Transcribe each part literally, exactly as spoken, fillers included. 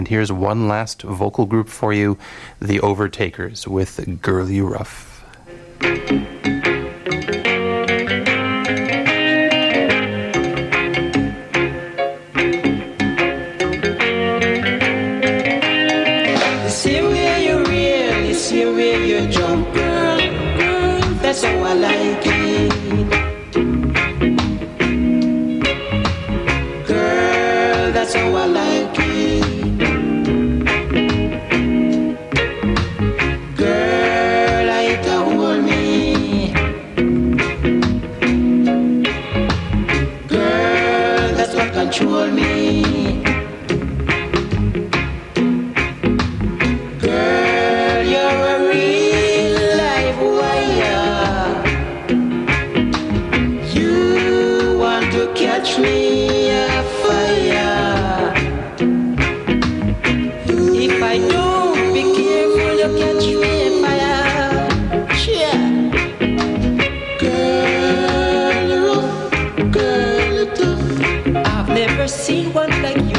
And here's one last vocal group for you, the Overtakers with Girl You Rough. That's how I like it. Girl, that's how I like it. Girl, like to hold me. Girl, that's what control me. Girl, you're a real life wire. Catch me a fire. If I don't be careful, you catch me a fire. Yeah. Girl, you're rough. Girl, you're tough. I've never seen one like you.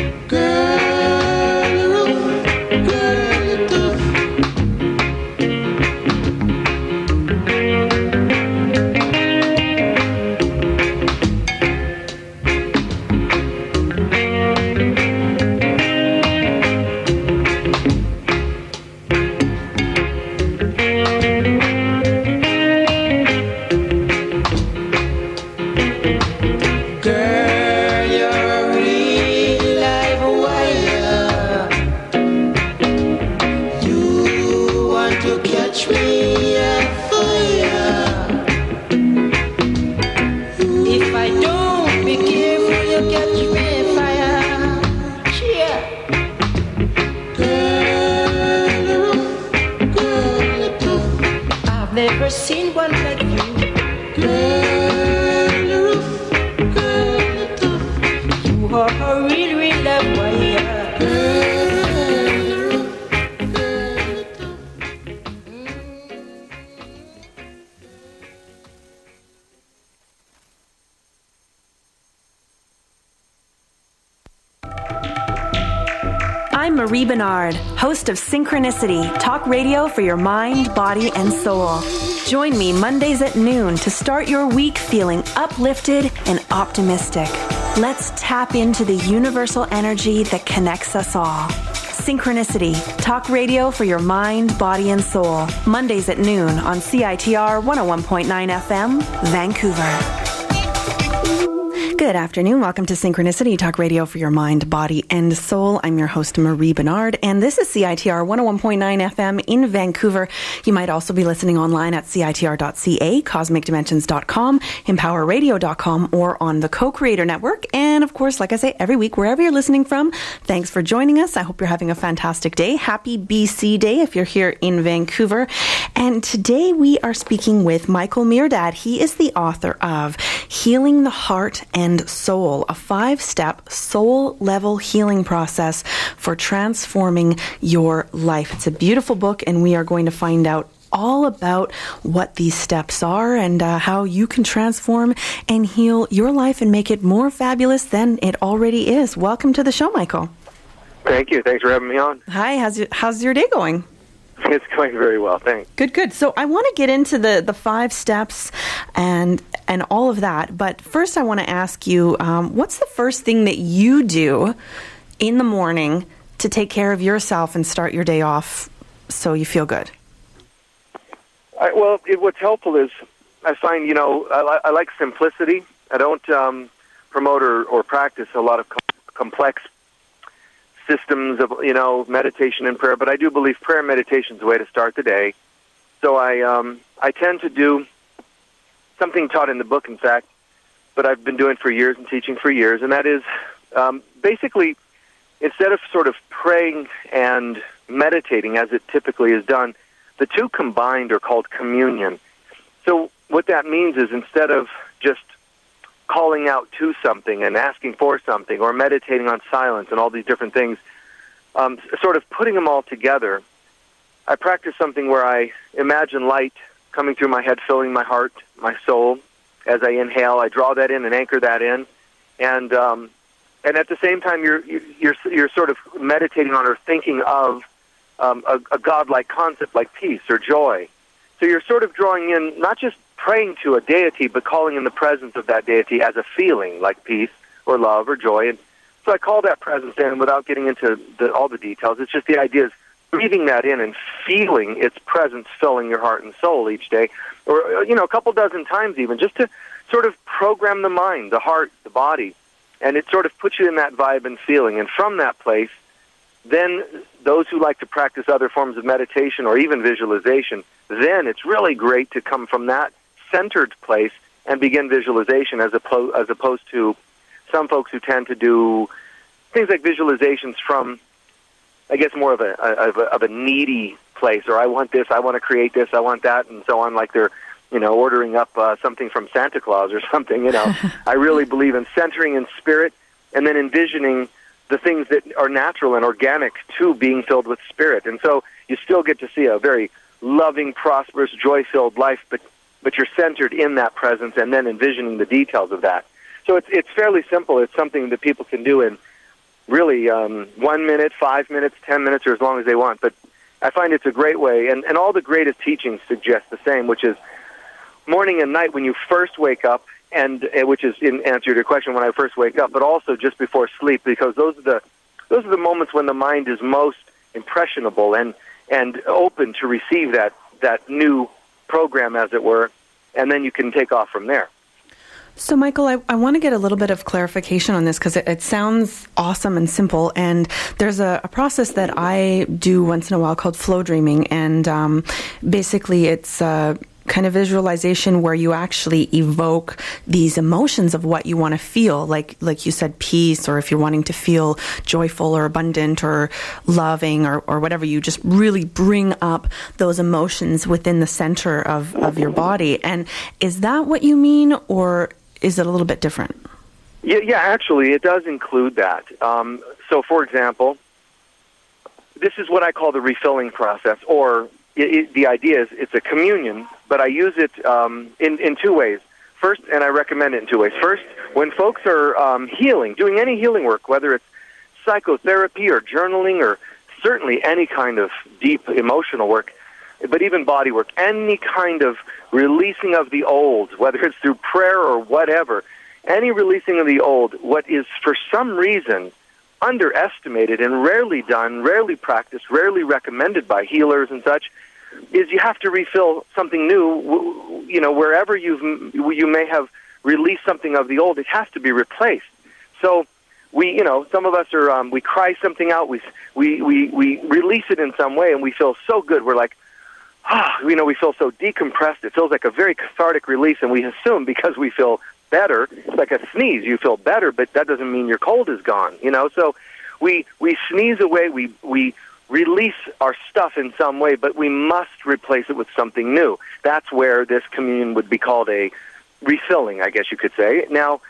Girl, you're rough. Girl, you're tough. Never seen one like you. Girl, you're rough. Girl, you're tough. You are a real, real love wire. Girl, you're rough. Girl, you're tough. I'm Marie Bernard, host of Synchronicity, talk radio for your mind, body, and soul. Join me Mondays at noon to start your week feeling uplifted and optimistic. Let's tap into the universal energy that connects us all. Synchronicity, talk radio for your mind, body, and soul. Mondays at noon on C I T R one oh one point nine F M, Vancouver. Good afternoon. Welcome to Synchronicity, talk radio for your mind, body, and soul. I'm your host, Marie Bernard, and this is C I T R one oh one point nine F M in Vancouver. You might also be listening online at C I T R dot C A, cosmic dimensions dot com, empower radio dot com, or on the Co-Creator Network. And of course, like I say, every week, wherever you're listening from, thanks for joining us. I hope you're having a fantastic day. Happy B C Day if you're here in Vancouver. And today we are speaking with Michael Mirdad. He is the author of Healing the Heart and Soul, a five-step soul-level healing process for transforming your life. It's a beautiful book, and we are going to find out all about what these steps are and uh, how you can transform and heal your life and make it more fabulous than it already is. Welcome to the show, Michael. Thank you. Thanks for having me on. Hi. How's your, how's your day going? It's going very well, thanks. Good, good. So I want to get into the, the five steps and and all of that. But first I want to ask you, um, what's the first thing that you do in the morning to take care of yourself and start your day off so you feel good? I, well, it, what's helpful is I find, you know, I, I like simplicity. I don't um, promote or, or practice a lot of com- complex systems of, you know, meditation and prayer, but I do believe prayer and meditation is a way to start the day. So I um, I tend to do something taught in the book, in fact, but I've been doing for years and teaching for years, and that is um, basically instead of sort of praying and meditating as it typically is done, the two combined are called communion. So what that means is instead of just calling out to something and asking for something or meditating on silence and all these different things, um, sort of putting them all together, I practice something where I imagine light coming through my head, filling my heart, my soul. As I inhale, I draw that in and anchor that in. And um, and at the same time, you're you're you're sort of meditating on or thinking of um, a, a godlike concept like peace or joy. So you're sort of drawing in, not just praying to a deity, but calling in the presence of that deity as a feeling like peace or love or joy. And so I call that presence in without getting into the, all the details. It's just the idea is breathing that in and feeling its presence filling your heart and soul each day, or, you know, a couple dozen times even, just to sort of program the mind, the heart, the body, and it sort of puts you in that vibe and feeling. And from that place, then those who like to practice other forms of meditation or even visualization, then it's really great to come from that centered place and begin visualization, as opposed, as opposed to some folks who tend to do things like visualizations from, I guess, more of a, of a, of a needy place, or I want this, I want to create this, I want that, and so on, like they're, you know, ordering up uh, something from Santa Claus or something, you know. I really believe in centering in spirit and then envisioning the things that are natural and organic to being filled with spirit. And so you still get to see a very loving, prosperous, joy-filled life, but but you're centered in that presence and then envisioning the details of that. So it's it's fairly simple. It's something that people can do in really um, one minute, five minutes, ten minutes, or as long as they want. But I find it's a great way, and, and all the greatest teachings suggest the same, which is morning and night when you first wake up, and uh, which is in answer to your question, when I first wake up, but also just before sleep, because those are the those are the moments when the mind is most impressionable and and open to receive that that new program, as it were, and then you can take off from there. So, Michael, I, I want to get a little bit of clarification on this because it, it sounds awesome and simple. And there's a, a process that I do once in a while called flow dreaming. And um, basically it's uh, kind of visualization where you actually evoke these emotions of what you want to feel, like like you said, peace, or if you're wanting to feel joyful or abundant or loving or, or whatever, you just really bring up those emotions within the center of, of your body. And is that what you mean, or is it a little bit different? Yeah, yeah, actually, it does include that. Um, so, for example, this is what I call the refilling process, or it, it, the idea is it's a communion, but I use it um, in, in two ways. First, and I recommend it in two ways. First, when folks are um, healing, doing any healing work, whether it's psychotherapy or journaling or certainly any kind of deep emotional work, but even body work, any kind of releasing of the old, whether it's through prayer or whatever, any releasing of the old, what is for some reason underestimated and rarely done, rarely practiced, rarely recommended by healers and such, is you have to refill something new. You know, wherever you've you may have released something of the old, it has to be replaced. So we, you know, some of us are um, we cry something out, we we we we release it in some way, and we feel so good. We're like, ah, you know, we feel so decompressed. It feels like a very cathartic release, and we assume because we feel better, it's like a sneeze. You feel better, but that doesn't mean your cold is gone. You know, so we we sneeze away, we we release our stuff in some way, but we must replace it with something new. That's where this communion would be called a refilling, I guess you could say. Now,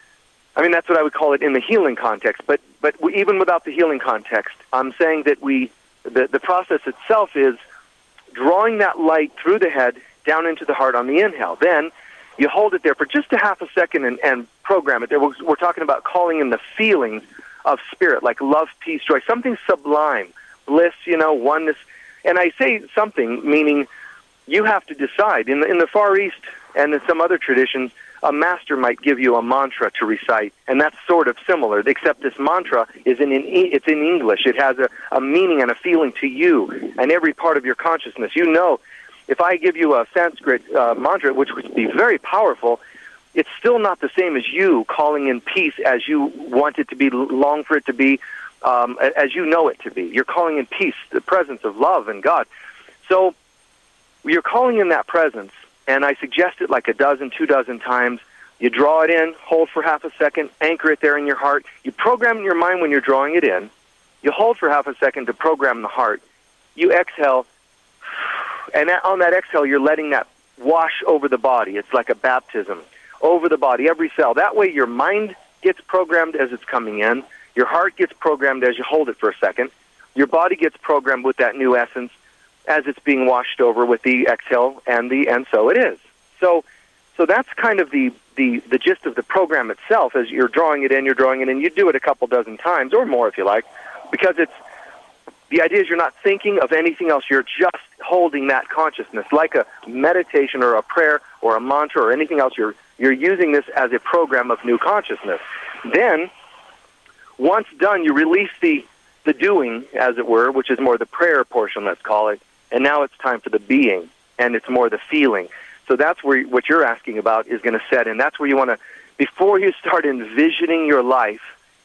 I mean, that's what I would call it in the healing context, but but we, even without the healing context, I'm saying that we the, the process itself is drawing that light through the head down into the heart on the inhale. Then you hold it there for just a half a second and, and program it there. We're, we're talking about calling in the feelings of spirit, like love, peace, joy, something sublime, bliss, you know, oneness. And I say something, meaning you have to decide. In the, in the Far East and in some other traditions, a master might give you a mantra to recite, and that's sort of similar, except this mantra is in, in it's in English. It has a, a meaning and a feeling to you and every part of your consciousness. You know, if I give you a Sanskrit uh, mantra, which would be very powerful, it's still not the same as you calling in peace as you want it to be, long for it to be, um, as you know it to be. You're calling in peace, the presence of love and God. So you're calling in that presence, and I suggest it like a dozen, two dozen times. You draw it in, hold for half a second, anchor it there in your heart. You program in your mind when you're drawing it in. You hold for half a second to program the heart. You exhale, and on that exhale, you're letting that wash over the body. It's like a baptism over the body, every cell. That way your mind gets programmed as it's coming in. Your heart gets programmed as you hold it for a second. Your body gets programmed with that new essence as it's being washed over with the exhale and the and so it is. So so that's kind of the the, the gist of the program itself, as you're drawing it in, you're drawing it in, you do it a couple dozen times, or more if you like, because it's, the idea is you're not thinking of anything else, you're just holding that consciousness, like a meditation or a prayer or a mantra or anything else, you're, you're using this as a program of new consciousness. Then, once done, you release the, the doing, as it were, which is more the prayer portion, let's call it, and now it's time for the being, and it's more the feeling. So that's where what you're asking about is going to set in. That's where you want to, before you start envisioning your life,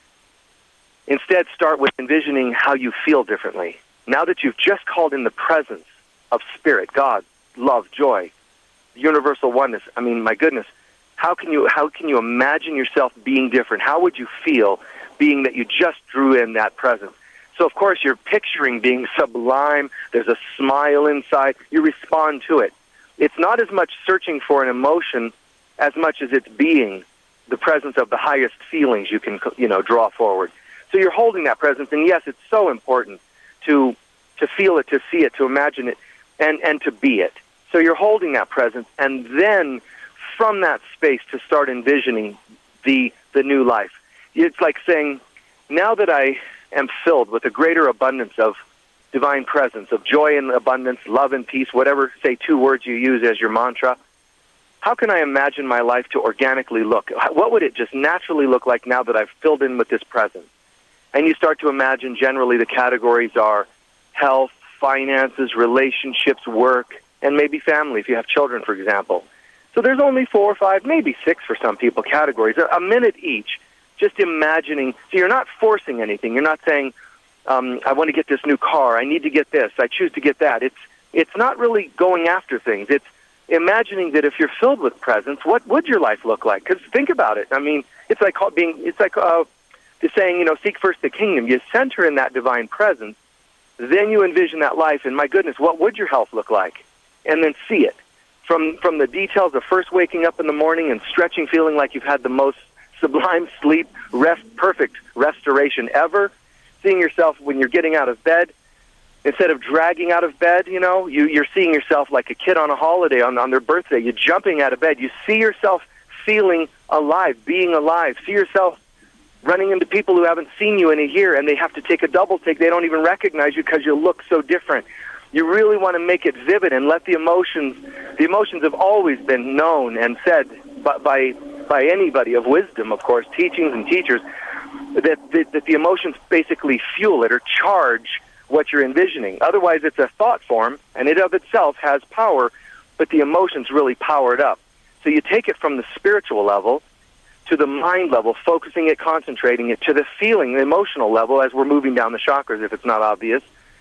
instead start with envisioning how you feel differently. Now that you've just called in the presence of Spirit, God, love, joy, universal oneness, I mean, my goodness, how can you how can you imagine yourself being different? How would you feel being that you just drew in that presence? So, of course, you're picturing being sublime. There's a smile inside. You respond to it. It's not as much searching for an emotion as much as it's being the presence of the highest feelings you can, you know, draw forward. So you're holding that presence, and yes, it's so important to to feel it, to see it, to imagine it, and, and to be it. So you're holding that presence, and then from that space to start envisioning the the new life. It's like saying, now that I am filled with a greater abundance of divine presence, of joy and abundance, love and peace, whatever, say, two words you use as your mantra, how can I imagine my life to organically look? What would it just naturally look like now that I've filled in with this presence? And you start to imagine generally the categories are health, finances, relationships, work, and maybe family if you have children, for example. So there's only four or five, maybe six for some people, categories, a minute each, just imagining. So you're not forcing anything. You're not saying, um, I want to get this new car, I need to get this, I choose to get that. It's it's not really going after things. It's imagining that if you're filled with presence, what would your life look like? Because think about it. I mean, it's like being, it's like uh, saying, you know, seek first the kingdom. You center in that divine presence, then you envision that life, and my goodness, what would your health look like? And then see it. From from the details of first waking up in the morning and stretching, feeling like you've had the most sublime sleep, rest, perfect restoration ever, seeing yourself when you're getting out of bed, instead of dragging out of bed, you know, you, you're seeing yourself like a kid on a holiday, on, on their birthday. You're jumping out of bed. You see yourself feeling alive, being alive. See yourself running into people who haven't seen you in a year, and they have to take a double take. They don't even recognize you because you look so different. You really want to make it vivid and let the emotions, the emotions have always been known and said by, by, by anybody of wisdom, of course, teachings and teachers, that, that, that the emotions basically fuel it or charge what you're envisioning. Otherwise, it's a thought form, and it of itself has power, but the emotions really power it up. So you take it from the spiritual level to the mind level, focusing it, concentrating it, to the feeling, the emotional level, as we're moving down the chakras, if it's not obvious,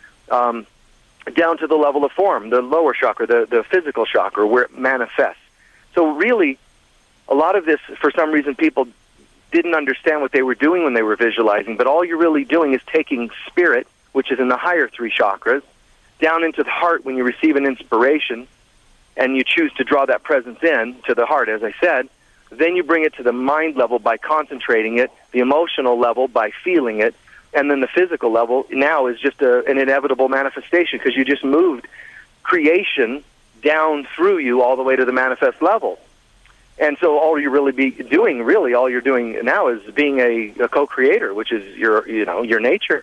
um, down to the level of form, the lower chakra, the, the physical chakra, where it manifests. So really, a lot of this, for some reason, people didn't understand what they were doing when they were visualizing, but all you're really doing is taking spirit, which is in the higher three chakras, down into the heart when you receive an inspiration, and you choose to draw that presence in to the heart, as I said. Then you bring it to the mind level by concentrating it, the emotional level by feeling it, and then the physical level now is just a, an inevitable manifestation because you just moved creation down through you all the way to the manifest level. And so all you're really be doing, really, all you're doing now is being a, a co-creator, which is your, you know, your nature.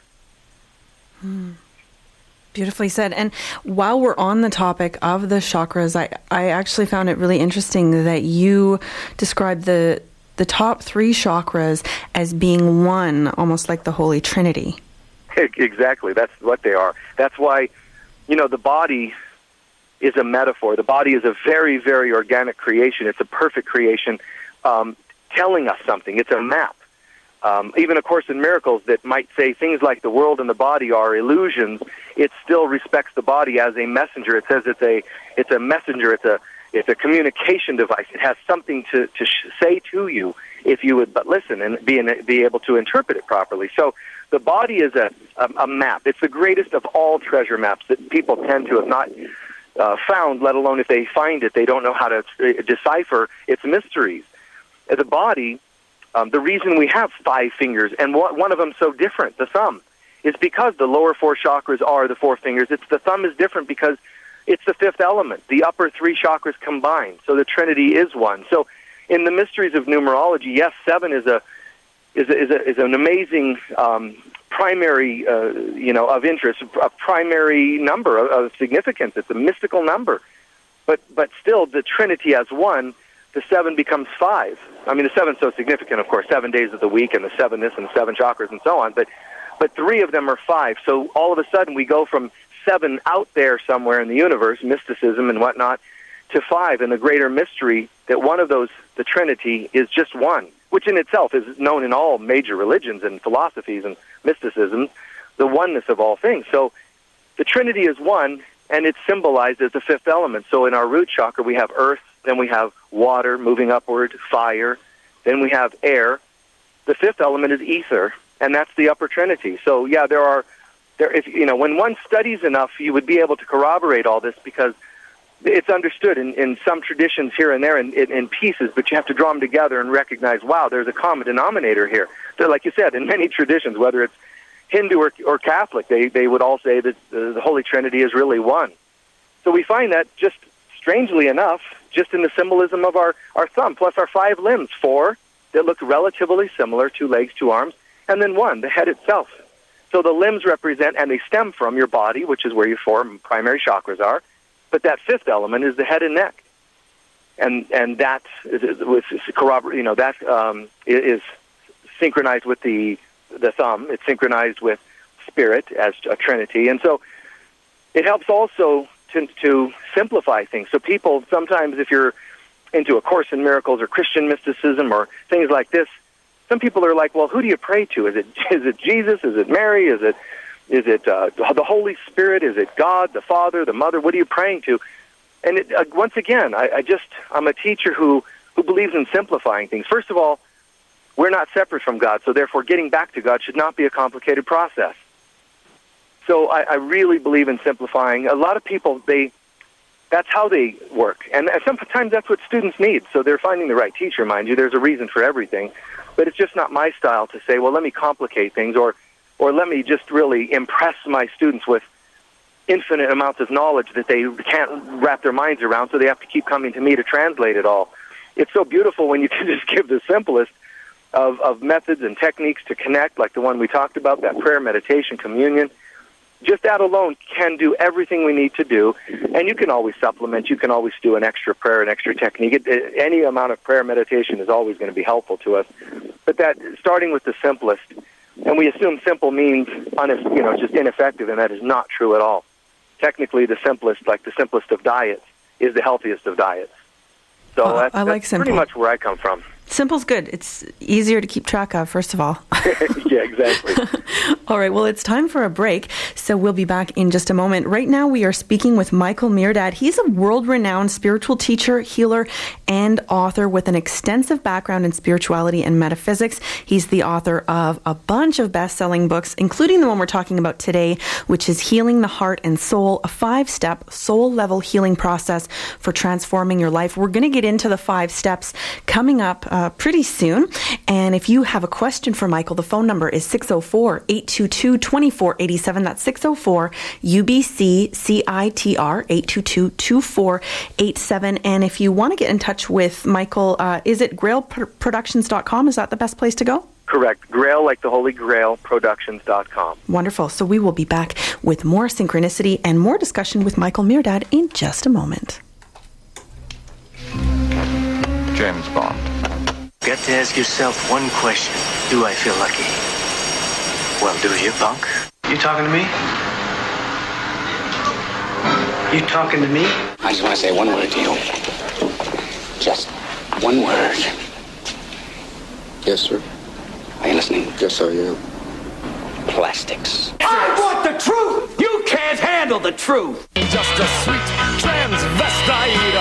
Hmm. Beautifully said. And while we're on the topic of the chakras, I, I actually found it really interesting that you described the the top three chakras as being one, almost like the Holy Trinity. Exactly. That's what they are. That's why, you know, the body is a metaphor. The body is a very, very organic creation. It's a perfect creation, um, telling us something. It's a map. Um, even A Course in Miracles that might say things like the world and the body are illusions, it still respects the body as a messenger. It says it's a it's a messenger. It's a it's a communication device. It has something to, to sh- say to you if you would but listen and be in, be able to interpret it properly. So the body is a, a, a map. It's the greatest of all treasure maps that people tend to have not uh, found, let alone if they find it, they don't know how to uh, decipher its mysteries. The body, um, the reason we have five fingers, and one, one of them so different, the thumb, is because the lower four chakras are the four fingers. It's the thumb is different because it's the fifth element, the upper three chakras combined. So the Trinity is one. So in the mysteries of numerology, yes, seven is a is a, is, a, is an amazing um, primary, uh, you know, of interest, a primary number of, of significance. It's a mystical number, but but still, the Trinity as one, the seven becomes five. I mean, the seven's so significant, of course, seven days of the week and the seven this and the seven chakras and so on. But but three of them are five. So all of a sudden, we go from seven out there somewhere in the universe, mysticism and whatnot, to five in the greater mystery that one of those, the Trinity, is just one, which in itself is known in all major religions and philosophies and mysticism, the oneness of all things. So the Trinity is one, and it's symbolized as the fifth element. So in our root chakra, we have earth, then we have water moving upward, fire, then we have air. The fifth element is ether, and that's the upper Trinity. So yeah, there are, there if you know, when one studies enough, you would be able to corroborate all this, because it's understood in, in some traditions here and there in, in, in pieces, but you have to draw them together and recognize, wow, there's a common denominator here. So like you said, in many traditions, whether it's Hindu or, or Catholic, they, they would all say that the, the Holy Trinity is really one. So we find that, just strangely enough, just in the symbolism of our, our thumb, plus our five limbs, four that look relatively similar, two legs, two arms, and then one, the head itself. So the limbs represent, and they stem from your body, which is where your four primary chakras are. But that fifth element is the head and neck, and and that is, is, is corroborate. You know, that um, is synchronized with the the thumb. It's synchronized with spirit as a trinity, and so it helps also to to simplify things. So people sometimes, if you're into A Course in Miracles or Christian mysticism or things like this, some people are like, well, who do you pray to? Is it is it Jesus? Is it Mary? Is it Is it uh, the Holy Spirit? Is it God, the Father, the Mother? What are you praying to? And it, uh, once again, I, I just, I'm a teacher who, who believes in simplifying things. First of all, we're not separate from God, so therefore getting back to God should not be a complicated process. So I, I really believe in simplifying. A lot of people, they, that's how they work. And sometimes that's what students need. So they're finding the right teacher, mind you. There's a reason for everything. But it's just not my style to say, well, let me complicate things, or or let me just really impress my students with infinite amounts of knowledge that they can't wrap their minds around, so they have to keep coming to me to translate it all. It's so beautiful when you can just give the simplest of, of methods and techniques to connect, like the one we talked about, that prayer, meditation, communion. Just that alone can do everything we need to do, and you can always supplement. You can always do an extra prayer, an extra technique. It, it, any amount of prayer meditation is always going to be helpful to us. But that, starting with the simplest, and we assume simple means, you know, just ineffective, and that is not true at all. Technically, the simplest, like the simplest of diets, is the healthiest of diets. So oh, that's, I like that's simple. pretty much where I come from. Simple's good. It's easier to keep track of, first of all. Yeah, exactly. All right, well, it's time for a break, so we'll be back in just a moment. Right now, we are speaking with Michael Meerdad. He's a world-renowned spiritual teacher, healer, and author with an extensive background in spirituality and metaphysics. He's the author of a bunch of best-selling books, including the one we're talking about today, which is Healing the Heart and Soul, a five-step soul-level healing process for transforming your life. We're going to get into the five steps coming up uh, pretty soon. And if you have a question for Michael, the phone number is six oh four, eight two two, two four eight seven. That's six oh four U B C C I T R, eight two two, two four eight seven. And if you want to get in touch with Michael, uh, is it grail productions dot com? Is that the best place to go? Correct. Grail, like the Holy Grail, productions dot com. Wonderful. So we will be back with more synchronicity and more discussion with Michael Meerdad in just a moment. James Bond. Got to ask yourself one question. Do I feel lucky? Well, do you, punk? You talking to me? You talking to me? I just want to say one word to you. Just one word. Yes, sir. Are you listening? Yes, I am. Plastics. I want the truth! You can't handle the truth! Just a sweet transvestite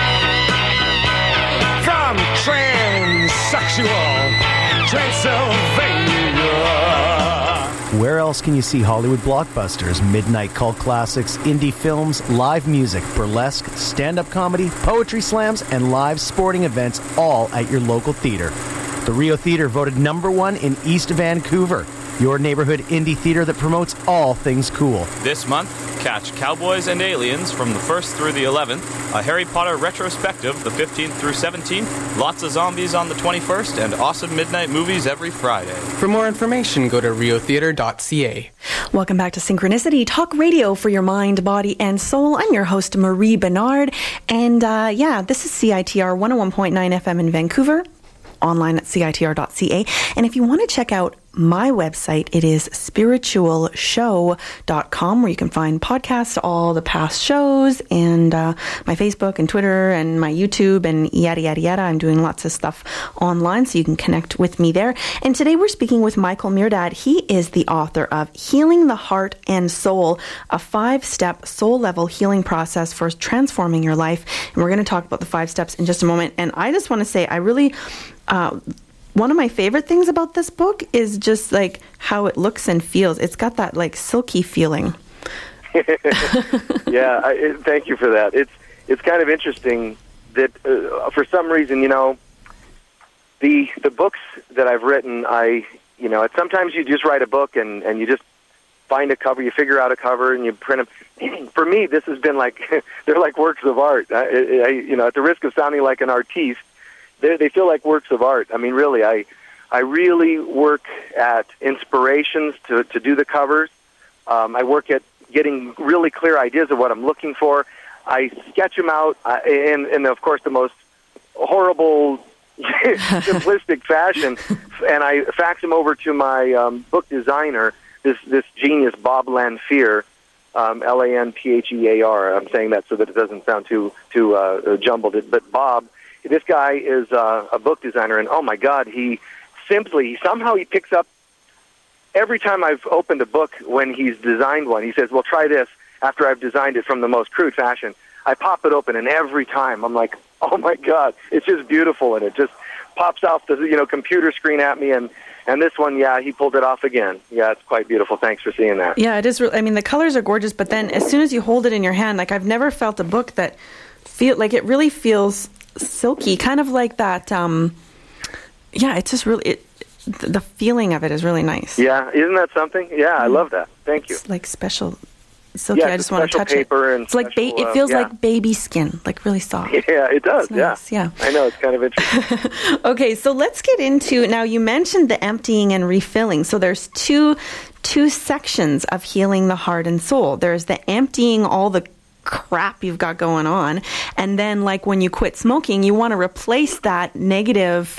from transsexual Transylvania. Where else can you see Hollywood blockbusters, midnight cult classics, indie films, live music, burlesque, stand-up comedy, poetry slams, and live sporting events all at your local theater? The Rio Theater voted number one in East Vancouver. your neighborhood indie theater that promotes all things cool. This month, catch Cowboys and Aliens from the first through the eleventh, a Harry Potter retrospective the fifteenth through seventeenth, lots of zombies on the twenty-first, and awesome midnight movies every Friday. For more information, go to rio theater dot c a. Welcome back to Synchronicity, talk radio for your mind, body, and soul. I'm your host, Marie Bernard. And uh, yeah, this is C I T R one oh one point nine F M in Vancouver, online at C I T R dot C A. And if you want to check out my website, it is spiritual show dot com, where you can find podcasts, all the past shows, and uh, my Facebook and Twitter and my YouTube and yada, yada, yada. I'm doing lots of stuff online, so you can connect with me there. And today we're speaking with Michael Mehrdad. He is the author of Healing the Heart and Soul, a five-step soul-level healing process for transforming your life. And we're going to talk about the five steps in just a moment. And I just want to say, I really... Uh, One of my favorite things about this book is just like how it looks and feels. It's got that like silky feeling. yeah, I, it, thank you for that. It's it's kind of interesting that uh, for some reason, you know, the the books that I've written, I you know, sometimes you just write a book and, and you just find a cover, you figure out a cover, and you print them. For me, this has been like they're like works of art. I, I, you know, at the risk of sounding like an artiste. They they feel like works of art. I mean, really, I I really work at inspirations to, to do the covers. Um, I work at getting really clear ideas of what I'm looking for. I sketch them out uh, in, in, of course, the most horrible, simplistic fashion, and I fax them over to my um, book designer, this this genius, Bob Lanphier, um, L A N P H E A R. I'm saying that so that it doesn't sound too, too uh, jumbled, but Bob... This guy is uh, a book designer, and oh my God, he simply, somehow he picks up, every time I've opened a book when he's designed one, he says, well, try this after I've designed it from the most crude fashion. I pop it open, and every time I'm like, oh my God, it's just beautiful, and it just pops off the you know computer screen at me, and, and this one, yeah, he pulled it off again. Yeah, it's quite beautiful. Thanks for seeing that. Yeah, it is. Re- I mean, the colors are gorgeous, but then as soon as you hold it in your hand, like I've never felt a book that feel like it really feels silky, kind of like that. Um, yeah, it's just really it, the feeling of it is really nice. Yeah, isn't that something? Yeah, I love that. Thank you. It's like special silky. Yeah, I just want to touch it. And it's like ba- special, it feels uh, yeah. like baby skin, like really soft. Yeah, it does. Nice. Yeah, yeah. I know, it's kind of interesting. Okay, so let's get into now. You mentioned the emptying and refilling. So there's two two sections of healing the heart and soul. There's the emptying all the crap you've got going on, and then like when you quit smoking, you want to replace that negative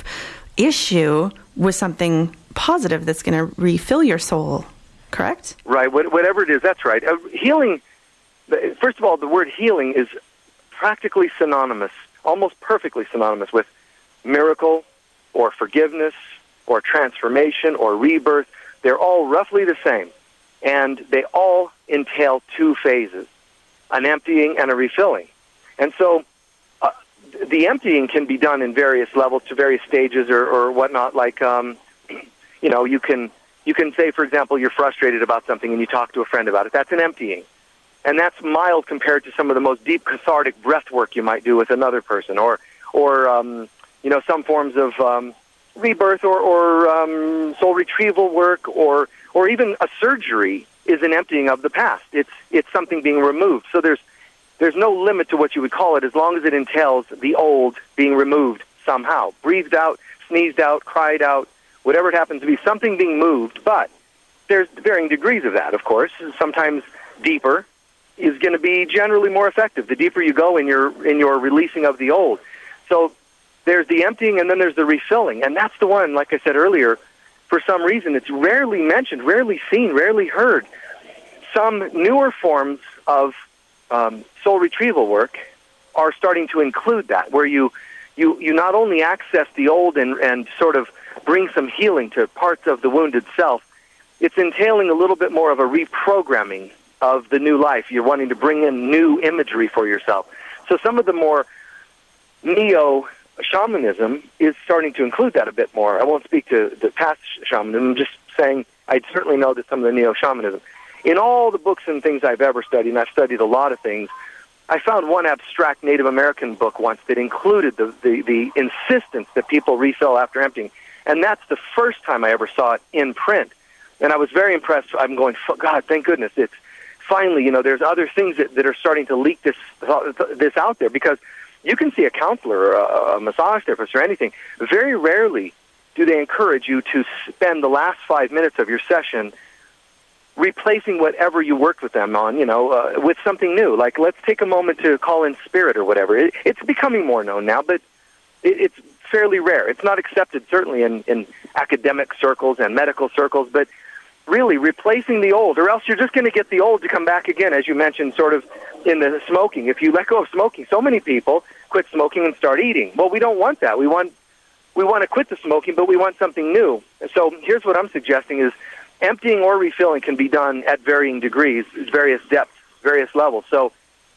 issue with something positive that's going to refill your soul, correct? Right, whatever it is, that's right. Uh, healing, first of all, the word healing is practically synonymous, almost perfectly synonymous with miracle or forgiveness or transformation or rebirth. They're all roughly the same, and they all entail two phases: an emptying and a refilling. And so uh, the emptying can be done in various levels to various stages or, or whatnot. Like, um, you know, you can you can say, for example, you're frustrated about something and you talk to a friend about it. That's an emptying. And that's mild compared to some of the most deep cathartic breath work you might do with another person, or, or um, you know, some forms of um, rebirth or, or um, soul retrieval work, or, or even a surgery is an emptying of the past. It's it's something being removed. So there's there's no limit to what you would call it, as long as it entails the old being removed somehow, breathed out, sneezed out, cried out, whatever it happens to be, something being moved. But there's varying degrees of that, of course. Sometimes deeper is going to be generally more effective. The deeper you go in your in your releasing of the old. So there's the emptying, and then there's the refilling, and that's the one, like I said earlier. For some reason, it's rarely mentioned, rarely seen, rarely heard. Some newer forms of um, soul retrieval work are starting to include that, where you you, you not only access the old and, and sort of bring some healing to parts of the wounded self, it's entailing a little bit more of a reprogramming of the new life. You're wanting to bring in new imagery for yourself. So some of the more neo shamanism is starting to include that a bit more. I won't speak to the past shamanism. I'm just saying I certainly know that some of the neo-shamanism. In all the books and things I've ever studied, and I've studied a lot of things, I found one abstract Native American book once that included the, the, the insistence that people refill after emptying. And that's the first time I ever saw it in print. And I was very impressed. I'm going, God, thank goodness. It's finally, you know, there's other things that, that are starting to leak this this out there, because you can see a counselor or a, a massage therapist or anything. Very rarely do they encourage you to spend the last five minutes of your session replacing whatever you worked with them on, you know, uh, with something new. Like, let's take a moment to call in spirit or whatever. It, it's becoming more known now, but it, it's fairly rare. It's not accepted, certainly, in, in academic circles and medical circles, but really replacing the old, or else you're just going to get the old to come back again, as you mentioned, sort of in the smoking. If you let go of smoking, so many people quit smoking and start eating. Well, we don't want that. We want we want to quit the smoking, but we want something new. And so here's what I'm suggesting is emptying or refilling can be done at varying degrees, various depths, various levels. So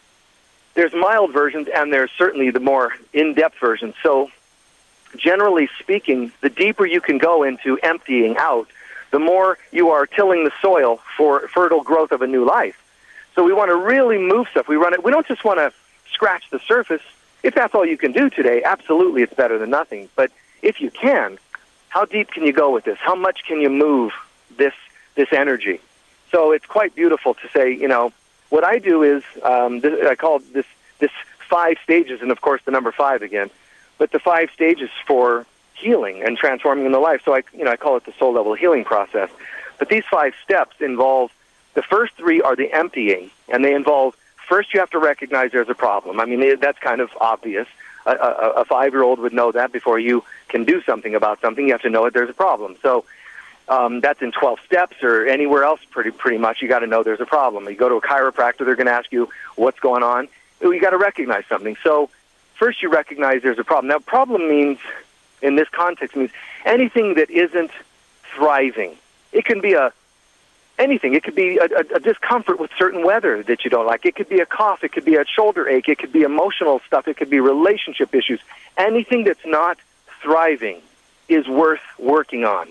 there's mild versions, and there's certainly the more in-depth versions. So generally speaking, the deeper you can go into emptying out, the more you are tilling the soil for fertile growth of a new life. So we want to really move stuff. We run it. We don't just want to scratch the surface. If that's all you can do today, absolutely it's better than nothing. But if you can, how deep can you go with this? How much can you move this this energy? So it's quite beautiful to say, you know, what I do is, um, this, I call this this five stages, and of course the number five again, but the five stages for healing and transforming in the life. So I, you know, I call it the soul level healing process. But these five steps involve, the first three are the emptying, and they involve, first you have to recognize there's a problem. I mean, that's kind of obvious. A, a, a five-year-old would know that before you can do something about something. You have to know that there's a problem. So um, that's in twelve steps, or anywhere else pretty pretty much. You got to know there's a problem. You go to a chiropractor, they're going to ask you what's going on. You got to recognize something. So first you recognize there's a problem. Now, problem means, in this context, means anything that isn't thriving. It can be a anything. It could be a, a, a discomfort with certain weather that you don't like. It could be a cough. It could be a shoulder ache. It could be emotional stuff. It could be relationship issues. Anything that's not thriving is worth working on.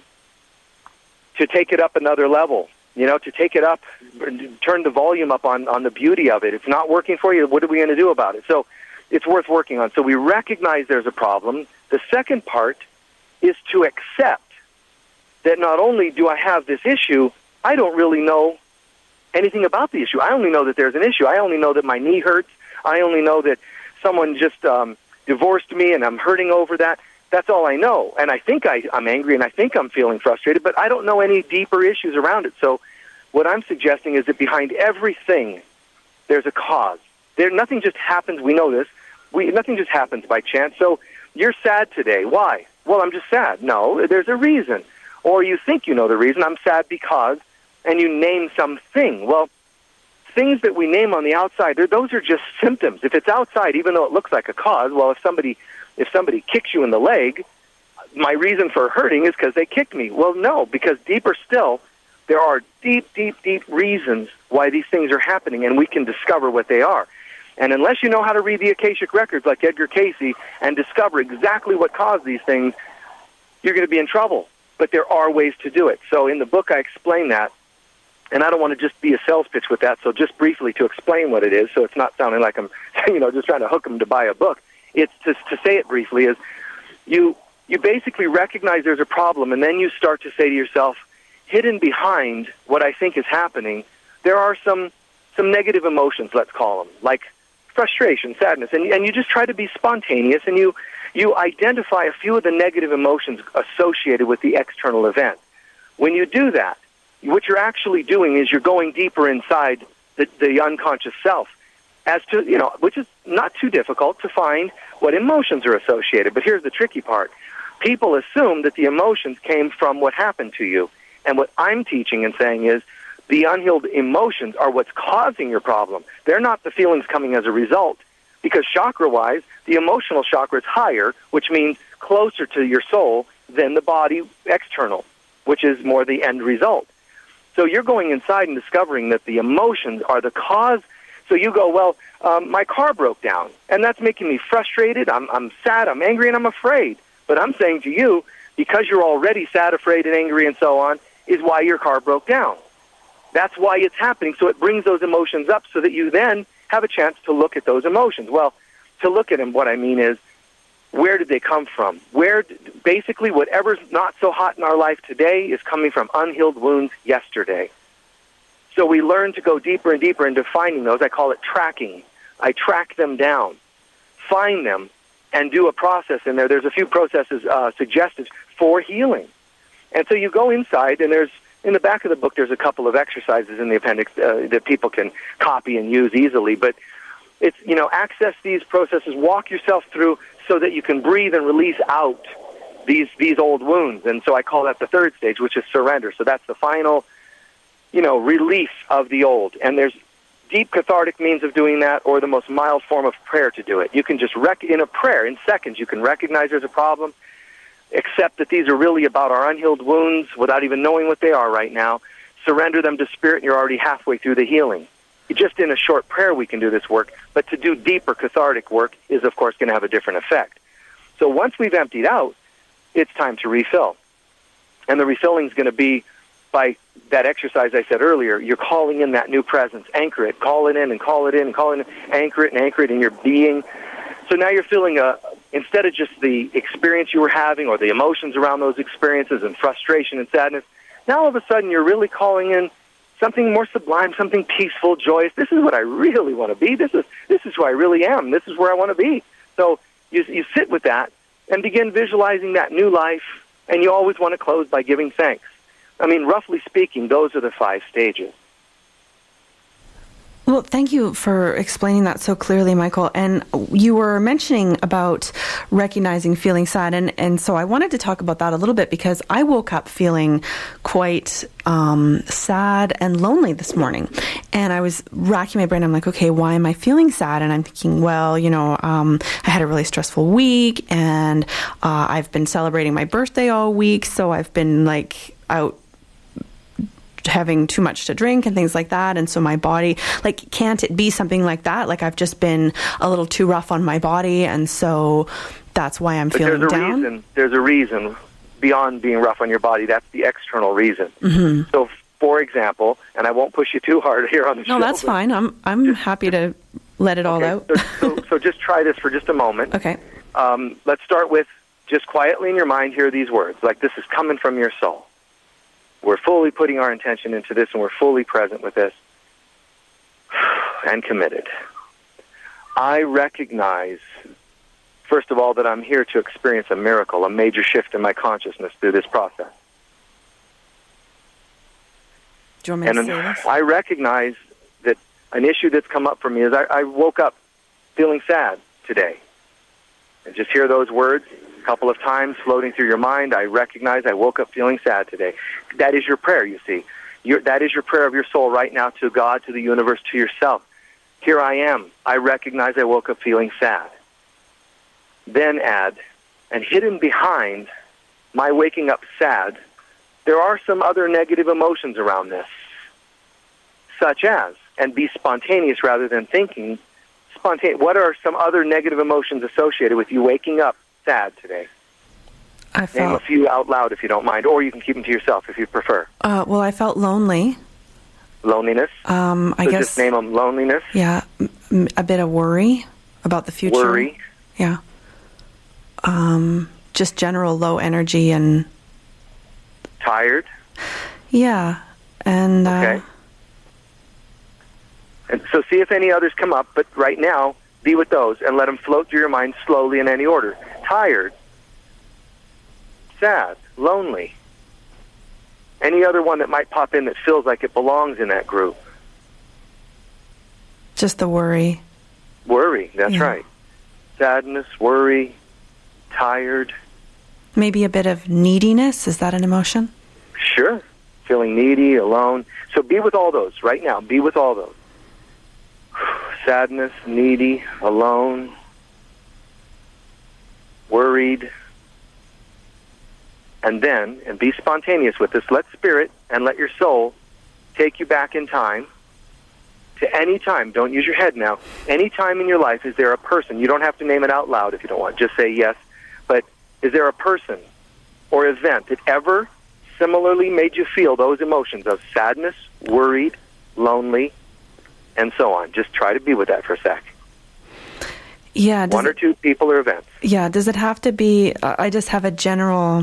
To take it up another level, you know, to take it up, turn the volume up on, on the beauty of it. It's not working for you. What are we going to do about it? So it's worth working on. So we recognize there's a problem. The second part is to accept that not only do I have this issue, I don't really know anything about the issue. I only know that there's an issue. I only know that my knee hurts. I only know that someone just um, divorced me and I'm hurting over that. That's all I know. And I think I, I'm angry and I think I'm feeling frustrated, but I don't know any deeper issues around it. So what I'm suggesting is that behind everything, there's a cause. There, nothing just happens. We know this. We, nothing just happens by chance. So you're sad today. Why? Well, I'm just sad. No, there's a reason. Or you think you know the reason. I'm sad because, and you name something. Well, things that we name on the outside, those are just symptoms. If it's outside, even though it looks like a cause, well, if somebody if somebody kicks you in the leg, my reason for hurting is because they kicked me. Well, no, because deeper still, there are deep, deep, deep reasons why these things are happening, and we can discover what they are. And unless you know how to read the Akashic Records like Edgar Cayce and discover exactly what caused these things, you're going to be in trouble. But there are ways to do it. So in the book, I explain that. And I don't want to just be a sales pitch with that, so just briefly to explain what it is, so it's not sounding like I'm, you know, just trying to hook them to buy a book. It's to, to say it briefly is you you basically recognize there's a problem, and then you start to say to yourself, hidden behind what I think is happening, there are some some negative emotions, let's call them, like frustration, sadness, and and you just try to be spontaneous, and you you identify a few of the negative emotions associated with the external event. When you do that, what you're actually doing is you're going deeper inside the, the unconscious self, as to, you know, which is not too difficult to find what emotions are associated. But here's the tricky part. People assume that the emotions came from what happened to you. And what I'm teaching and saying is the unhealed emotions are what's causing your problem. They're not the feelings coming as a result. Because chakra-wise, the emotional chakra is higher, which means closer to your soul than the body external, which is more the end result. So you're going inside and discovering that the emotions are the cause. So you go, well, um, my car broke down, and that's making me frustrated. I'm, I'm sad, I'm angry, and I'm afraid. But I'm saying to you, because you're already sad, afraid, and angry, and so on, is why your car broke down. That's why it's happening. So it brings those emotions up so that you then have a chance to look at those emotions. Well, to look at them, what I mean is, where did they come from? Where, basically, whatever's not so hot in our life today is coming from unhealed wounds yesterday. So we learn to go deeper and deeper into finding those. I call it tracking. I track them down, find them, and do a process in there. There's a few processes uh, suggested for healing. And so you go inside, and there's, in the back of the book, there's a couple of exercises in the appendix uh, that people can copy and use easily. But it's, you know, access these processes, walk yourself through so that you can breathe and release out these these old wounds. And so I call that the third stage, which is surrender. So that's the final, you know, release of the old. And there's deep cathartic means of doing that, or the most mild form of prayer to do it. You can just, rec- in a prayer, in seconds, you can recognize there's a problem, accept that these are really about our unhealed wounds without even knowing what they are right now, surrender them to Spirit, and you're already halfway through the healing. Just in a short prayer we can do this work, but to do deeper cathartic work is, of course, going to have a different effect. So once we've emptied out, it's time to refill. And the refilling is going to be by that exercise I said earlier. You're calling in that new presence. Anchor it. Call it in and call it in and call it in. Anchor it and anchor it in your being. So now you're feeling, a, instead of just the experience you were having or the emotions around those experiences and frustration and sadness, now all of a sudden you're really calling in something more sublime, something peaceful, joyous. This is what I really want to be. This is this is who I really am. This is where I want to be. So you you sit with that and begin visualizing that new life, and you always want to close by giving thanks. I mean, roughly speaking, those are the five stages. Well, thank you for explaining that so clearly, Michael. And you were mentioning about recognizing feeling sad, and, and so I wanted to talk about that a little bit, because I woke up feeling quite um, sad and lonely this morning. And I was racking my brain. I'm like, okay, why am I feeling sad? And I'm thinking, well, you know, um, I had a really stressful week, and uh, I've been celebrating my birthday all week, so I've been like out having too much to drink and things like that, and so my body, like, can't it be something like that? Like, I've just been a little too rough on my body, and so that's why I'm but feeling there's a down. Reason, there's a reason beyond being rough on your body. That's the external reason. Mm-hmm. So, for example, and I won't push you too hard here on the no, show. No, that's fine. I'm I'm just, happy to let it all okay, out. so, so, so just try this for just a moment. Okay. Um, let's start with just quietly in your mind hear these words, like this is coming from your soul. We're fully putting our intention into this, and we're fully present with this and committed. I recognize, first of all, that I'm here to experience a miracle, a major shift in my consciousness through this process. Do you want me and to say this? I recognize that an issue that's come up for me is I, I woke up feeling sad today. And just hear those words a couple of times floating through your mind. I recognize I woke up feeling sad today. That is your prayer, you see. Your, that is your prayer of your soul right now to God, to the universe, to yourself. Here I am. I recognize I woke up feeling sad. Then add, and hidden behind my waking up sad, there are some other negative emotions around this, such as, and be spontaneous rather than thinking, spontaneous. What are some other negative emotions associated with you waking up sad today? I felt, Name a few out loud if you don't mind, or you can keep them to yourself if you prefer. Uh, well, I felt lonely. Loneliness? Um, I so guess. just name them. Loneliness? Yeah, m- a bit of worry about the future. Worry? Yeah. Um, just general low energy and... Tired? Yeah, and... Uh, okay. And so see if any others come up, but right now, be with those and let them float through your mind slowly in any order. Tired, sad, lonely. Any other one that might pop in that feels like it belongs in that group? Just the worry. Worry, that's yeah. right. Sadness, worry, tired. Maybe a bit of neediness. Is that an emotion? Sure. Feeling needy, alone. So be with all those right now. Be with all those. Sadness, needy, alone, worried. And then, and be spontaneous with this, let spirit and let your soul take you back in time to any time. Don't use your head now. Any time in your life, is there a person? You don't have to name it out loud if you don't want. Just say yes. But is there a person or event that ever similarly made you feel those emotions of sadness, worried, lonely, and so on? Just try to be with that for a sec. Yeah. One or two people or events. Yeah. Does it have to be, uh, I just have a general,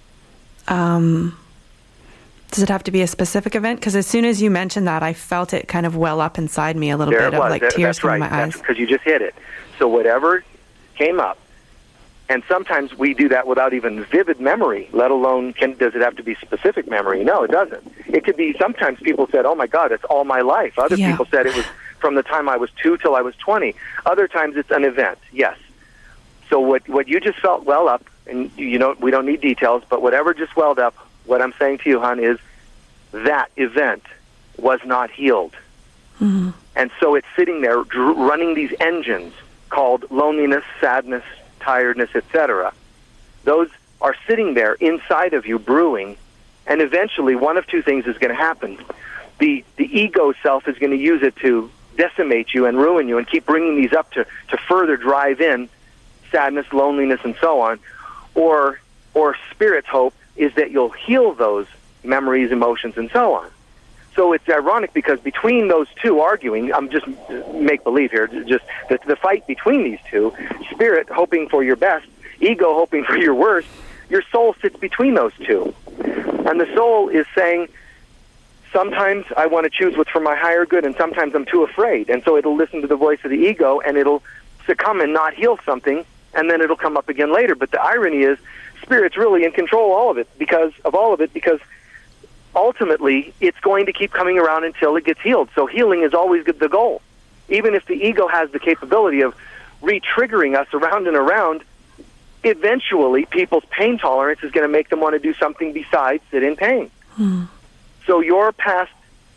um, does it have to be a specific event? Because as soon as you mentioned that, I felt it kind of well up inside me a little there bit of like that, tears right. coming my eyes. That's because you just hit it. So whatever came up, and sometimes we do that without even vivid memory, let alone can, does it have to be specific memory? No, it doesn't. It could be, sometimes people said, oh my God, it's all my life. Other Yeah. people said it was from the time I was two till I was twenty. Other times it's an event, yes. So what, what you just felt well up, and you know, we don't need details, but whatever just welled up, what I'm saying to you, hon, is that event was not healed. Mm-hmm. And so it's sitting there dr- running these engines called loneliness, sadness, tiredness, et cetera. Those are sitting there inside of you brewing, and eventually one of two things is going to happen. The the ego self is going to use it to decimate you and ruin you and keep bringing these up to, to further drive in sadness, loneliness, and so on. Or, or Spirit's hope is that you'll heal those memories, emotions, and so on. So it's ironic because between those two arguing, I'm just make-believe here, just the, the fight between these two, Spirit hoping for your best, ego hoping for your worst, your soul sits between those two. And the soul is saying, sometimes I want to choose what's for my higher good, and sometimes I'm too afraid. And so it'll listen to the voice of the ego, and it'll succumb and not heal something, and then it'll come up again later. But the irony is, Spirit's really in control of all of it, because of all of it, because ultimately, it's going to keep coming around until it gets healed. So healing is always the goal. Even if the ego has the capability of re-triggering us around and around, eventually people's pain tolerance is going to make them want to do something besides sit in pain. Hmm. So your past